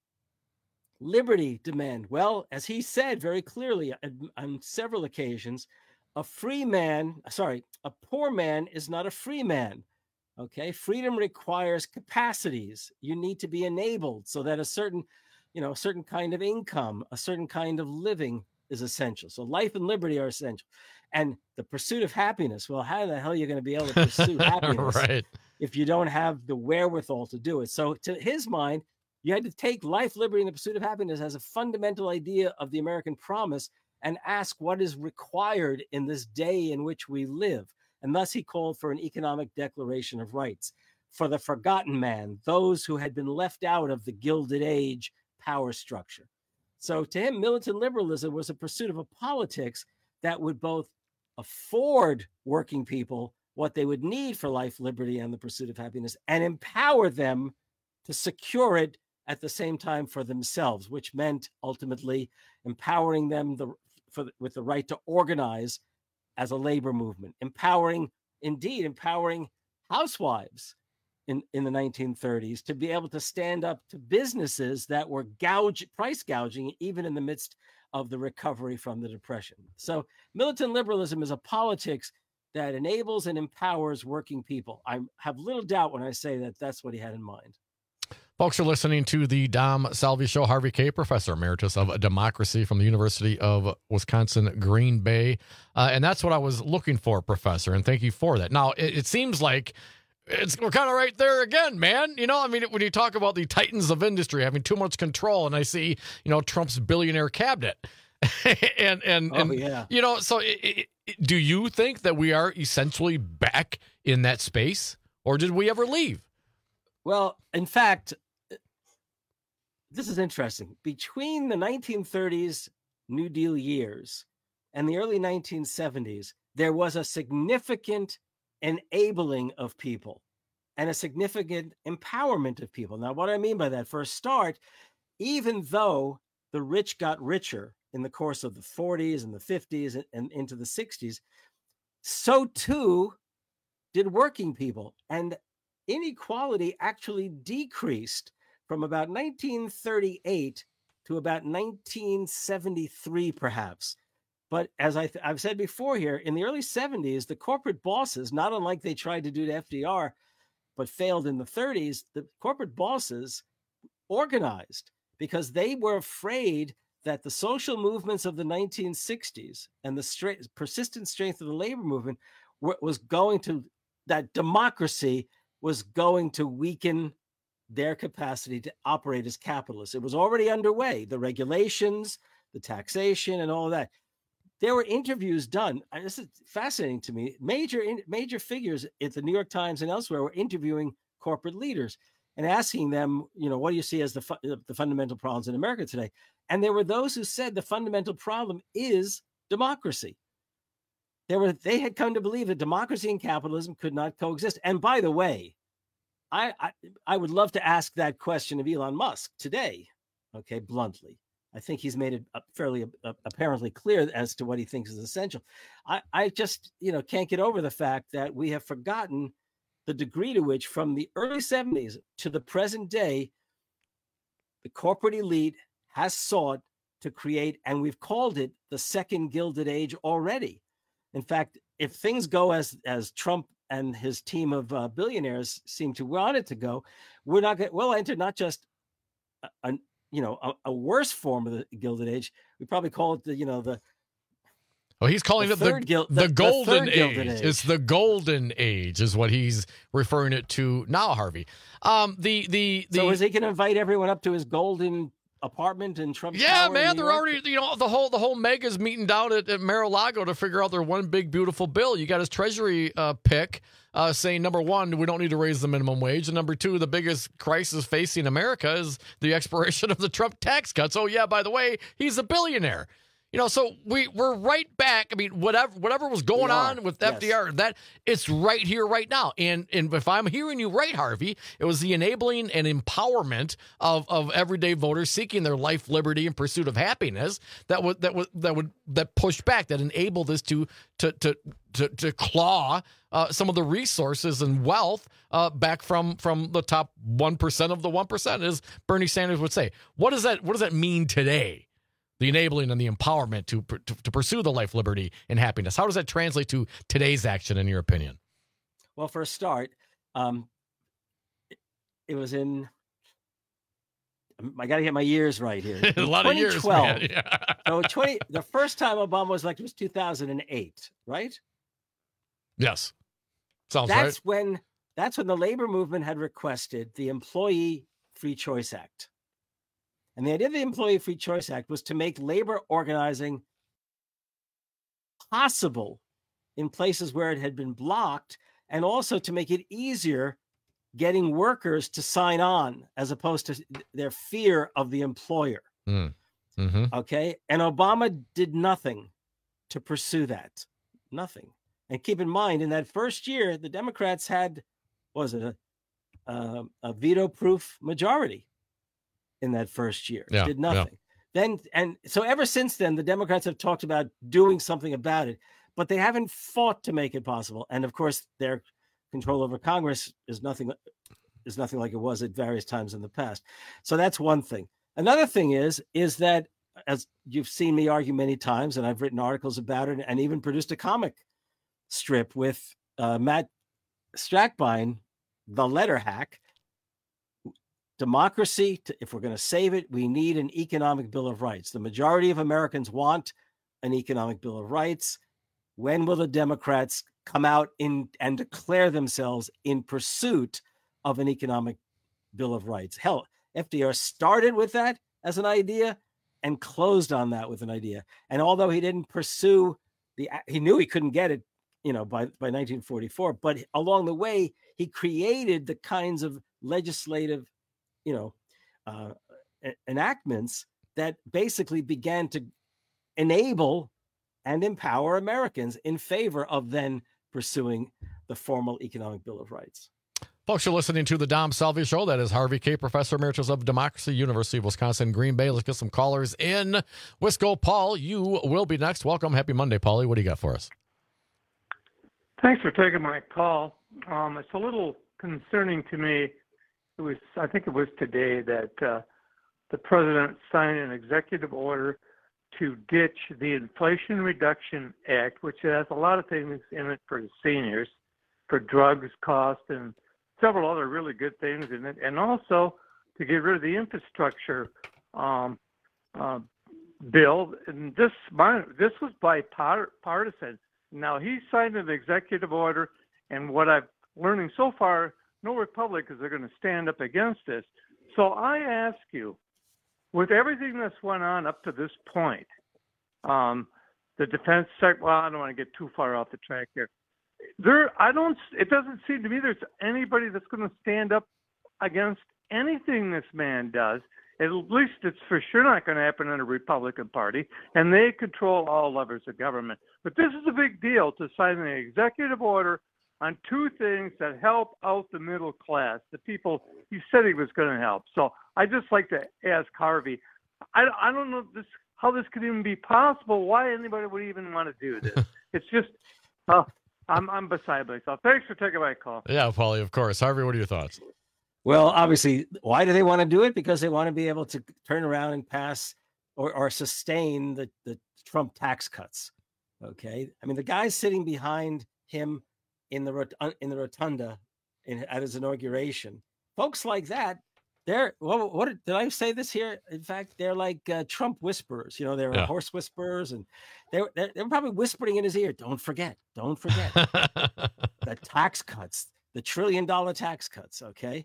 liberty demand? Well, as he said very clearly on, on several occasions, a free man, sorry, a poor man is not a free man. Okay, freedom requires capacities. You need to be enabled so that a certain, you know, a certain kind of income, a certain kind of living is essential. So life and liberty are essential. And the pursuit of happiness, well, how the hell are you going to be able to pursue happiness right. if you don't have the wherewithal to do it? So to his mind, you had to take life, liberty, and the pursuit of happiness as a fundamental idea of the American promise and ask what is required in this day in which we live. And thus he called for an economic declaration of rights for the forgotten man, those who had been left out of the Gilded Age power structure. So to him, militant liberalism was a pursuit of a politics that would both afford working people what they would need for life, liberty, and the pursuit of happiness, and empower them to secure it at the same time for themselves, which meant ultimately empowering them the, for, with the right to organize as a labor movement, empowering, indeed, empowering housewives in, in the nineteen thirties to be able to stand up to businesses that were gouge, price gouging, even in the midst of the recovery from the Depression. So militant liberalism is a politics that enables and empowers working people. I have little doubt when I say that that's what he had in mind. Folks are listening to the Dom Salvi Show. Harvey Kaye, Professor Emeritus of Democracy from the University of Wisconsin, Green Bay. Uh, and that's what I was looking for, Professor, and thank you for that. Now, it, it seems like it's we're kind of right there again, man. You know, I mean, when you talk about the titans of industry having too much control, and I see, you know, Trump's billionaire cabinet. and, and, oh, and yeah. you know, so it, it, do you think that we are essentially back in that space, or did we ever leave? Well, in fact, this is interesting. Between the nineteen thirties New Deal years and the early nineteen seventies, there was a significant enabling of people and a significant empowerment of people. Now, what I mean by that, for a start, even though the rich got richer in the course of the forties and the fifties and, and into the sixties, so too did working people. And inequality actually decreased from about nineteen thirty-eight to about nineteen seventy-three, perhaps. But as I th- I've said before here, in the early seventies, the corporate bosses, not unlike they tried to do to F D R, but failed in the thirties, the corporate bosses organized because they were afraid that the social movements of the nineteen sixties and the stra- persistent strength of the labor movement were, was going to, that democracy was going to weaken their capacity to operate as capitalists. It was already underway, the regulations, the taxation, and all of that. There were interviews done. And this is fascinating to me. Major major figures at the New York Times and elsewhere were interviewing corporate leaders and asking them, you know, what do you see as the, fu- the fundamental problems in America today? And there were those who said the fundamental problem is democracy. There were, they had come to believe that democracy and capitalism could not coexist. And by the way, I, I I would love to ask that question of Elon Musk today, okay, bluntly. I think he's made it fairly uh, apparently clear as to what he thinks is essential. I, I just, you know, can't get over the fact that we have forgotten the degree to which from the early seventies to the present day, the corporate elite has sought to create, and we've called it the second Gilded Age already. In fact, if things go as as Trump and his team of uh, billionaires seem to want it to go, we're not going. We'll enter not just a, a you know a, a worse form of the Gilded Age. We probably call it the you know the. Well, he's calling the it the, gil- the, the golden the age. age. It's the golden age, is what he's referring it to now, Harvey. Um, the the, the so is he going to invite everyone up to his golden apartment in Trump yeah, Tower man, in New they're York? already, you know, the whole the whole mega's meeting down at, at Mar-a-Lago to figure out their one big beautiful bill. You got his Treasury uh, pick uh, saying, number one, we don't need to raise the minimum wage, and number two, the biggest crisis facing America is the expiration of the Trump tax cuts. Oh yeah, by the way, he's a billionaire. You know, so we we're right back. I mean, whatever whatever was going on with F D R, yes. that it's right here, right now. And and if I'm hearing you right, Harvey, it was the enabling and empowerment of, of everyday voters seeking their life, liberty, and pursuit of happiness that would that would that would that pushed back, that enabled this to to to to, to claw uh, some of the resources and wealth uh, back from from the top one percent of the one percent, as Bernie Sanders would say. What does that what does that mean today? The enabling and the empowerment to, to to pursue the life, liberty, and happiness. How does that translate to today's action, in your opinion? Well, for a start, um, it, it was in. I got to get my years right here. a lot of years, man. Yeah. So twenty. The first time Obama was elected was two thousand eight, right? Yes, sounds that's right. That's when that's when the labor movement had requested the Employee Free Choice Act. And the idea of the Employee Free Choice Act was to make labor organizing possible in places where it had been blocked, and also to make it easier getting workers to sign on as opposed to their fear of the employer. Mm. Mm-hmm. Okay. And Obama did nothing to pursue that. Nothing. And keep in mind, in that first year, the Democrats had, what was it, a, uh, a veto-proof majority. In that first year, yeah, did nothing. Yeah. Then, and so ever since then, the Democrats have talked about doing something about it, but they haven't fought to make it possible. And of course, their control over Congress is nothing is nothing like it was at various times in the past. So that's one thing. Another thing is is that, as you've seen me argue many times, and I've written articles about it, and even produced a comic strip with uh, Matt Strackbine, the letter hack. democracy, to, if we're going to save it, we need an economic Bill of Rights. The majority of Americans want an economic Bill of Rights. When will the Democrats come out in and declare themselves in pursuit of an economic Bill of Rights? Hell, F D R started with that as an idea and closed on that with an idea. And although he didn't pursue the, he knew he couldn't get it, you know, by, by nineteen forty-four, but along the way, he created the kinds of legislative, you know, uh, enactments that basically began to enable and empower Americans in favor of then pursuing the formal economic Bill of Rights. Folks, you're listening to the Dom Salvi Show. That is Harvey Kaye, Professor Emeritus of Democracy, University of Wisconsin, Green Bay. Let's get some callers in. Wisco, Paul, you will be next. Welcome. Happy Monday, Paulie. What do you got for us? Thanks for taking my call. Um, it's a little concerning to me. It was, I think it was today that uh, the president signed an executive order to ditch the Inflation Reduction Act, which has a lot of things in it for seniors, for drugs cost, and several other really good things in it, and also to get rid of the infrastructure um, uh, bill. And this, my, this was bipartisan. Now, he signed an executive order, and what I'm learning so far, no Republicans are going to stand up against this. So I ask you, with everything that's went on up to this point, um, the defense sector, well, I don't want to get too far off the track here. There, I don't, it doesn't seem to me there's anybody that's going to stand up against anything this man does. At least it's for sure not going to happen in the Republican Party, and they control all levers of government. But this is a big deal to sign an executive order on two things that help out the middle class, the people he said he was going to help. So I just like to ask Harvey, I, I don't know this, how this could even be possible, why anybody would even want to do this. It's just, uh, I'm, I'm beside myself. Thanks for taking my call. Yeah, Paulie, of course. Harvey, what are your thoughts? Well, obviously, why do they want to do it? Because they want to be able to turn around and pass or, or sustain the, the Trump tax cuts. Okay. I mean, the guy sitting behind him in the rot- in the rotunda in, at his inauguration, folks like that, they're what, what did I say this here? In fact, they're like uh, Trump whisperers. You know, they're Yeah. horse whisperers, and they were they're, they're probably whispering in his ear. Don't forget, don't forget the tax cuts, the trillion dollar tax cuts. Okay.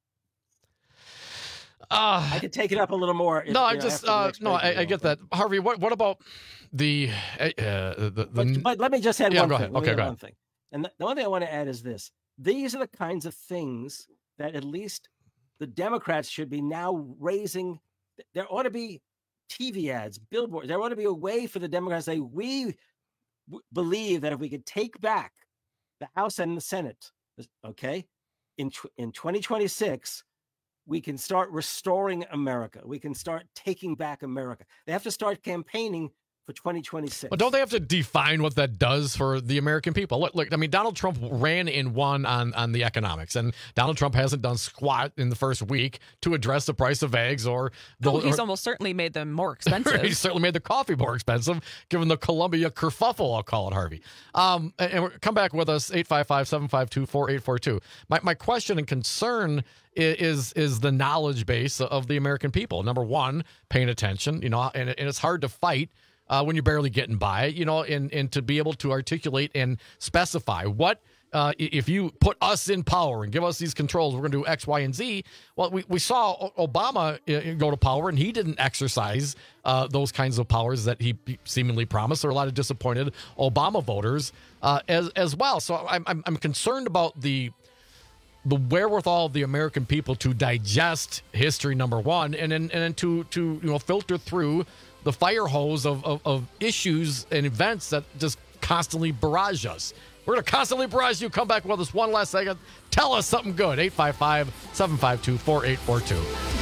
Uh, I could take it up a little more. If, no, I you know, just after the uh, next no, break, I, you I know, get that, Harvey. What what about the uh, the, the But, but let me just add yeah, one go thing. ahead. Let me Okay, add go one ahead. thing. And the, the one thing I want to add is this. These are the kinds of things that at least the Democrats should be now raising. There ought to be T V ads, billboards. There ought to be a way for the Democrats to say, we w- believe that if we could take back the House and the Senate, okay, in tw- in twenty twenty-six, we can start restoring America. We can start taking back America. They have to start campaigning for twenty twenty-six. But don't they have to define what that does for the American people? Look, look I mean, Donald Trump ran and won on, on the economics, and Donald Trump hasn't done squat in the first week to address the price of eggs or the. Oh, he's or, almost certainly made them more expensive. He certainly made the coffee more expensive, given the Columbia kerfuffle, I'll call it, Harvey. Um, and and we're- come back with us, eight five five, seven five two, four eight four two. My my question and concern is, is is the knowledge base of the American people. Number one, paying attention, you know, and, and it's hard to fight uh, when you're barely getting by, you know, and, and to be able to articulate and specify what, uh, if you put us in power and give us these controls, we're going to do X, Y, and Z. Well, we, we saw O- Obama uh, go to power, and he didn't exercise uh, those kinds of powers that he seemingly promised. There are a lot of disappointed Obama voters uh, as as well. So I'm, I'm I'm concerned about the the wherewithal of the American people to digest history, number one, and then and then to to you know filter through the fire hose of, of, of issues and events that just constantly barrage us. We're going to constantly barrage you. Come back with us one last second. Tell us something good. eight five five, seven five two, four eight four two.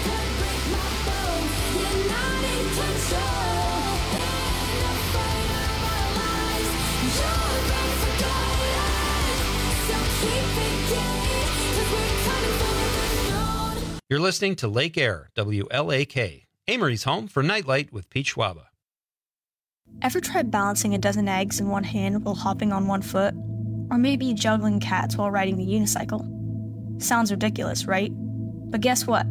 You're listening to Lake Air, W L A K, Amory's home for Nightlight with Pete Schwaba. Ever tried balancing a dozen eggs in one hand while hopping on one foot? Or maybe juggling cats while riding a unicycle? Sounds ridiculous, right? But guess what?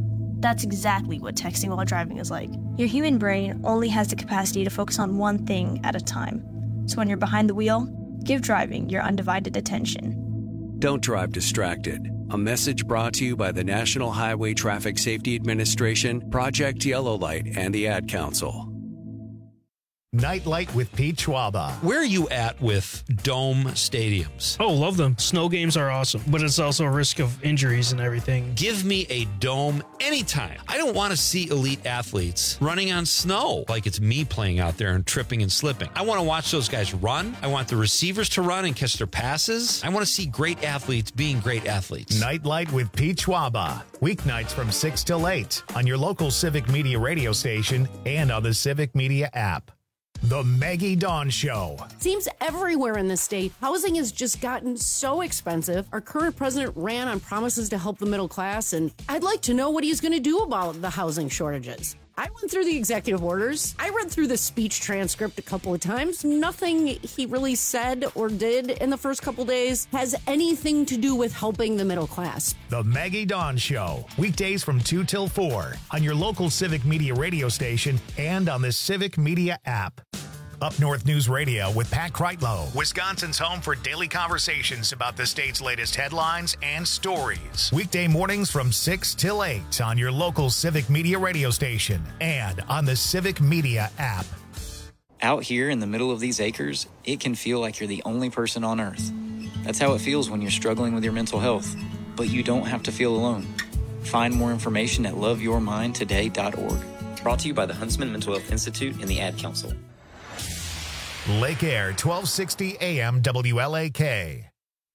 That's exactly what texting while driving is like. Your human brain only has the capacity to focus on one thing at a time. So when you're behind the wheel, give driving your undivided attention. Don't drive distracted. A message brought to you by the National Highway Traffic Safety Administration, Project Yellow Light, and the Ad Council. Nightlight with Pete Schwaba. Where are you at with dome stadiums? Oh, love them. Snow games are awesome, but it's also a risk of injuries and everything. Give me a dome anytime. I don't want to see elite athletes running on snow like it's me playing out there and tripping and slipping. I want to watch those guys run. I want the receivers to run and catch their passes. I want to see great athletes being great athletes. Nightlight with Pete Schwaba. Weeknights from six till eight on your local Civic Media radio station and on the Civic Media app. The Maggie Dawn Show. Seems everywhere in the state, housing has just gotten so expensive. Our current president ran on promises to help the middle class, and I'd like to know what he's going to do about the housing shortages. I went through the executive orders. I read through the speech transcript a couple of times. Nothing he really said or did in the first couple days has anything to do with helping the middle class. The Maggie Dawn Show. Weekdays from two till four on your local Civic Media radio station and on the Civic Media app. Up North News Radio with Pat Kreitlow, Wisconsin's home for daily conversations about the state's latest headlines and stories. Weekday mornings from six till eight on your local Civic Media radio station and on the Civic Media app. Out here in the middle of these acres, it can feel like you're the only person on earth. That's how it feels when you're struggling with your mental health. But you don't have to feel alone. Find more information at love your mind today dot org. Brought to you by the Huntsman Mental Health Institute and the Ad Council. Lake Air, twelve sixty A M W L A K.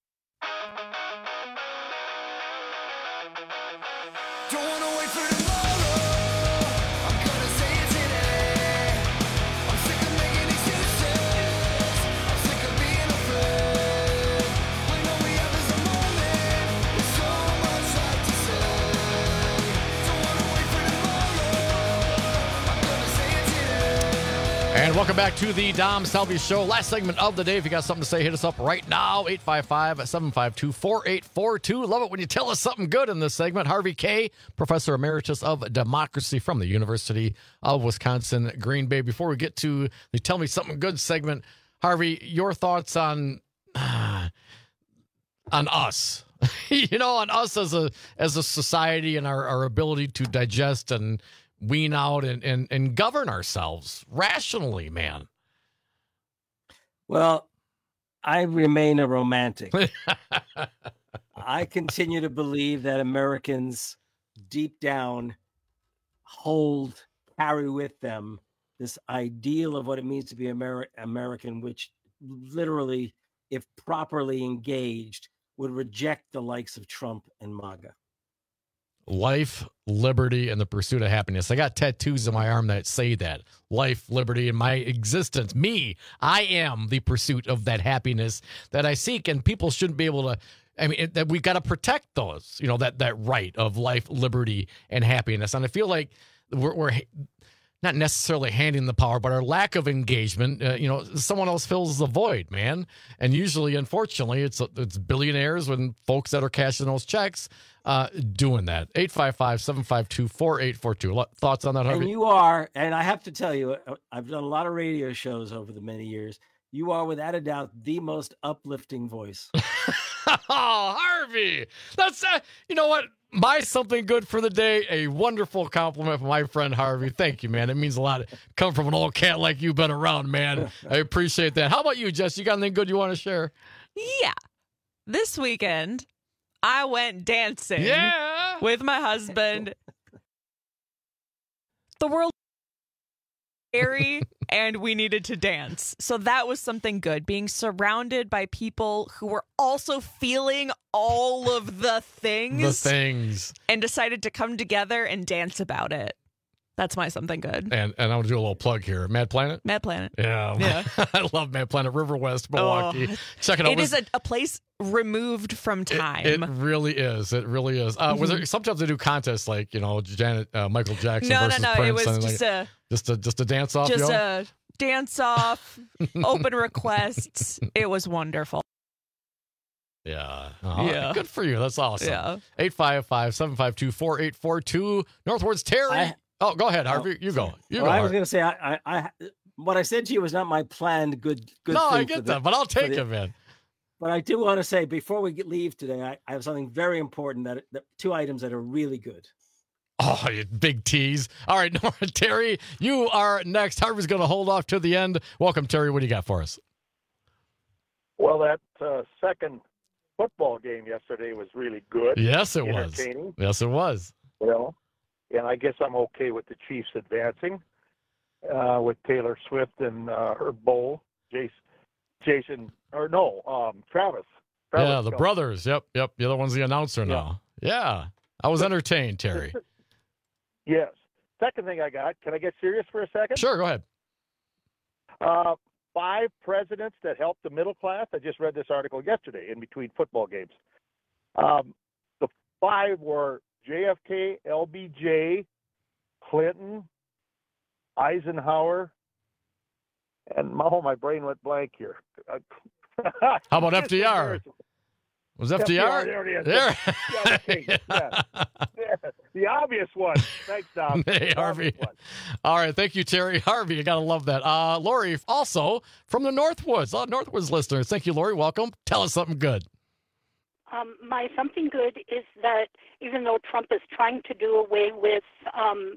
Don't wanna wait for tomorrow. I'm gonna say it today. I'm sick of making excuses. I'm sick of being afraid. When all we have is a moment with so much left to say. Don't wanna wait for tomorrow. I'm gonna say it today. And welcome back to the Dom Selby Show. Last segment of the day. If you got something to say, hit us up right now. eight five five, seven five two, four eight four two. Love it when you tell us something good in this segment. Harvey Kaye, Professor Emeritus of Democracy from the University of Wisconsin, Green Bay. Before we get to the Tell Me Something Good segment, Harvey, your thoughts on uh, on us. you know, on us as a as a society and our, our ability to digest and wean out and, and, and govern ourselves rationally, man. Well, I remain a romantic. I continue to believe that Americans deep down hold, carry with them this ideal of what it means to be Ameri- American, which literally, if properly engaged, would reject the likes of Trump and MAGA. Life, liberty, and the pursuit of happiness. I got tattoos on my arm that say that. Life, liberty, and my existence. Me, I am the pursuit of that happiness that I seek, and people shouldn't be able to, I mean, it, that we've got to protect those, you know, that, that right of life, liberty, and happiness. And I feel like we're, we're not necessarily handing the power, but our lack of engagement, uh, you know, someone else fills the void, man. And usually, unfortunately, it's it's billionaires and folks that are cashing those checks uh, doing that. eight five five, seven five two, four eight four two. Thoughts on that, Harvey? And you are, and I have to tell you, I've done a lot of radio shows over the many years. You are, without a doubt, the most uplifting voice. Oh, Harvey. That's, uh, you know what? My something good for the day, a wonderful compliment from my friend Harvey. Thank you, man. It means a lot. Come from an old cat like you've been around, man. I appreciate that. How about you, Jess? You got anything good you want to share? Yeah. This weekend, I went dancing yeah. with my husband. The world was scary, and we needed to dance. So that was something good, being surrounded by people who were also feeling all of the things. The things. And decided to come together and dance about it. That's my something good. And and I want to do a little plug here. Mad Planet? Mad Planet. Yeah. Yeah. I love Mad Planet. River West, Milwaukee. Oh, Check it out. It is a, a place removed from time. It, it really is. It really is. Uh, mm-hmm. Was there, sometimes they do contests like, you know, Janet, uh, Michael Jackson no, versus no, no. Prince. It was and just like, a... Just a, just a dance off, Just yo? a dance off, open requests. It was wonderful. Yeah. Uh-huh. Yeah. Good for you. That's awesome. Yeah. eight five five, seven five two, four eight four two. Northwoods Terry. I- oh, go ahead, Harvey. You go. You Well, go. I was Harvey. going to say, I, I, I, what I said to you was not my planned good, good No, thing I for get the- that, but I'll for take the- it, man. But I do want to say, before we get, leave today, I, I have something very important, that, that two items that are really good. Oh, you big tease. All right, Nora, Terry, you are next. Harvey's going to hold off to the end. Welcome, Terry. What do you got for us? Well, that uh, second football game yesterday was really good. Yes, it was. Entertaining. Yes, it was. Well, and I guess I'm okay with the Chiefs advancing uh, with Taylor Swift and uh, Herb Bowl, Jason, Jason, or no, um, Travis. Travis yeah, the Kelce. brothers. Yep, yep. The other one's the announcer now. Yeah. I was entertained, Terry. Yes. Second thing I got, can I get serious for a second? Sure, go ahead. Uh, five presidents that helped the middle class. I just read this article yesterday in between football games. Um, the five were J F K, L B J, Clinton, Eisenhower, and oh, my brain went blank here. How about F D R? Was F D R? There it is. There. Yeah, okay. Yeah. Yeah. The obvious one. Thanks, Tom. Hey, The Harvey. obvious one. All right. Thank you, Terry. Harvey, you got to love that. Uh, Lori, also from the Northwoods. Uh, Northwoods listeners. Thank you, Lori. Welcome. Tell us something good. Um, my something good is that even though Trump is trying to do away with um,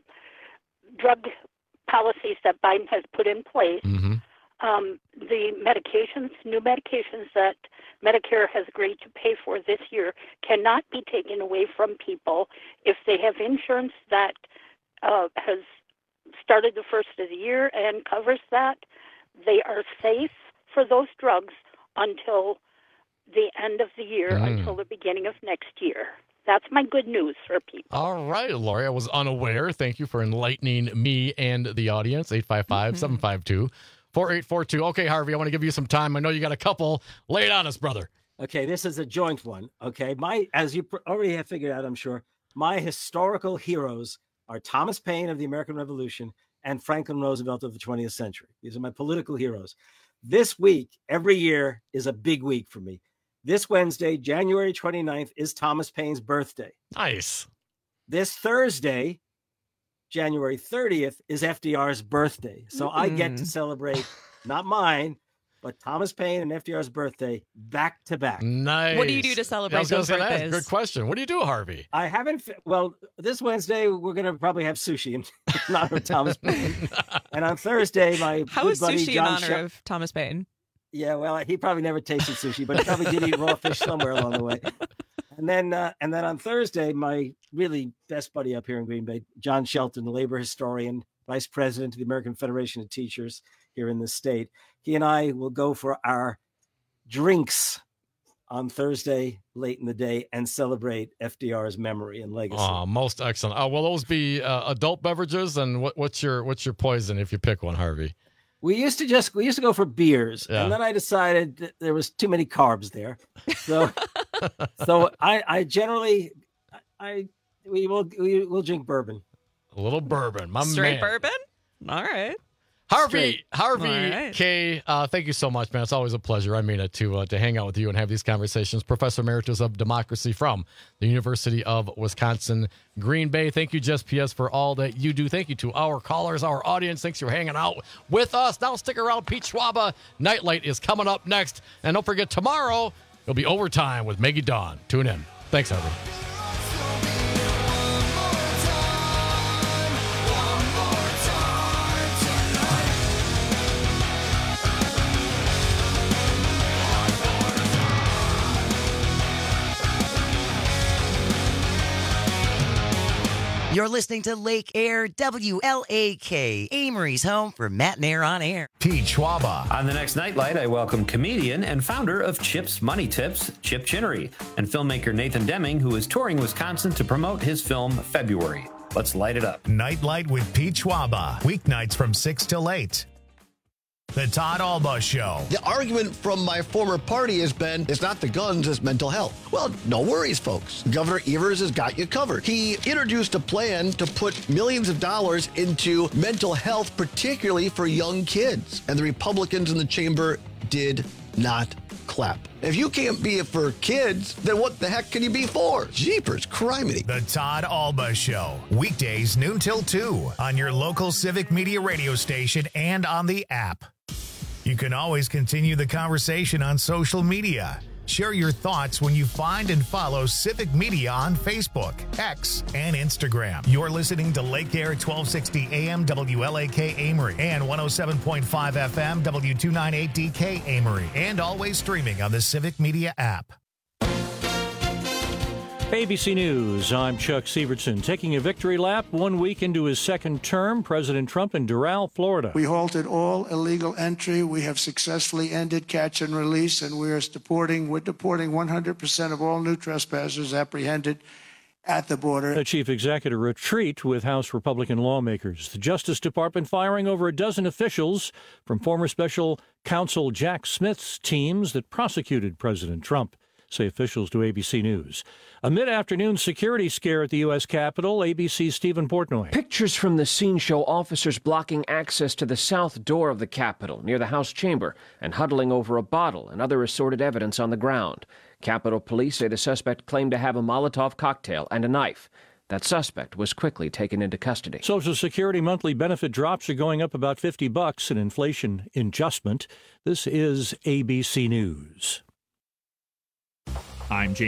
drug policies that Biden has put in place, Mm-hmm. um, the medications, new medications that Medicare has agreed to pay for this year cannot be taken away from people if they have insurance that uh, has started the first of the year and covers that. They are safe for those drugs until the end of the year, Mm. until the beginning of next year. That's my good news for people. All right, Lori. I was unaware. Thank you for enlightening me and the audience. eight five five, seven five two, four eight four two. Okay, Harvey, I want to give you some time. I know you got a couple. Lay it on us, brother. Okay, this is a joint one. Okay, my as you pr- already have figured out, I'm sure, my historical heroes are Thomas Paine of the American Revolution and Franklin Roosevelt of the twentieth century. These are my political heroes. This week, every year, is a big week for me. This Wednesday, January twenty-ninth, is Thomas Paine's birthday. Nice. This Thursday, January thirtieth, is F D R's birthday. So I get to Mm. celebrate, not mine, but Thomas Paine and F D R's birthday back to back. Nice. What do you do to Yeah, I celebrate was gonna those say that. birthdays? Good question. What do you do, Harvey? I haven't, fi- well, this Wednesday, we're going to probably have sushi in honor of Thomas Paine. And on Thursday, my How good is buddy sushi in John honor Shel- of Thomas Paine? Yeah, well, he probably never tasted sushi, but he probably did eat raw fish somewhere along the way. And then, uh, and then on Thursday, my really best buddy up here in Green Bay, John Shelton, the labor historian, vice president of the American Federation of Teachers here in the state, he and I will go for our drinks on Thursday late in the day and celebrate F D R's memory and legacy. Oh, most excellent. Uh, will those be uh, adult beverages? And what, what's your what's your poison if you pick one, Harvey? We used to just we used to go for beers, Yeah. and then I decided that there was too many carbs there. So, so I, I generally, I we will we will drink bourbon. A little bourbon, my Straight man. bourbon? All right. Harvey, Straight. Harvey All right. K, uh, thank you so much, man. It's always a pleasure. I mean it to uh, to hang out with you and have these conversations. Professor Emeritus of Democracy from the University of Wisconsin, Green Bay. Thank you, Just P S, for all that you do. Thank you to our callers, our audience. Thanks for hanging out with us. Now stick around. Pete Schwaba, Nightlight is coming up next. And don't forget, tomorrow it'll be overtime with Maggie Dawn. Tune in. Thanks, Harvey. You're listening to Lake Air W L A K, Amory's home for Matt and Air on Air. Pete Schwaba. On the next Nightlight, I welcome comedian and founder of Chip's Money Tips, Chip Chinnery, and filmmaker Nathan Deming, who is touring Wisconsin to promote his film February. Let's light it up. Nightlight with Pete Schwaba. Weeknights from six till eight. The Todd Alba Show. The argument from my former party has been, it's not the guns, it's mental health. Well, no worries, folks. Governor Evers has got you covered. He introduced a plan to put millions of dollars into mental health, particularly for young kids. And the Republicans in the chamber did not clap. If you can't be it for kids, then what the heck can you be for? Jeepers, criminy. The Todd Alba Show, weekdays noon till two on your local Civic Media radio station and on the app. You can always continue the conversation on social media. Share your thoughts when you find and follow Civic Media on Facebook, X, and Instagram. You're listening to Lake Air twelve sixty A M W L A K Amory and one oh seven point five F M W two ninety-eight D K Amory, and always streaming on the Civic Media app. A B C News, I'm Chuck Sievertson. Taking a victory lap one week into his second term, President Trump in Doral, Florida. We halted all illegal entry. We have successfully ended catch and release, and we are deporting, we're deporting one hundred percent of all new trespassers apprehended at the border. A chief executive retreat with House Republican lawmakers. The Justice Department firing over a dozen officials from former special counsel Jack Smith's teams that prosecuted President Trump, say officials to A B C News. A mid-afternoon security scare at the U S Capitol. A B C's Stephen Portnoy. Pictures from the scene show officers blocking access to the south door of the Capitol near the House chamber and huddling over a bottle and other assorted evidence on the ground. Capitol Police say the suspect claimed to have a Molotov cocktail and a knife. That suspect was quickly taken into custody. Social Security monthly benefit drops are going up about fifty bucks, an inflation adjustment. This is A B C News. I'm James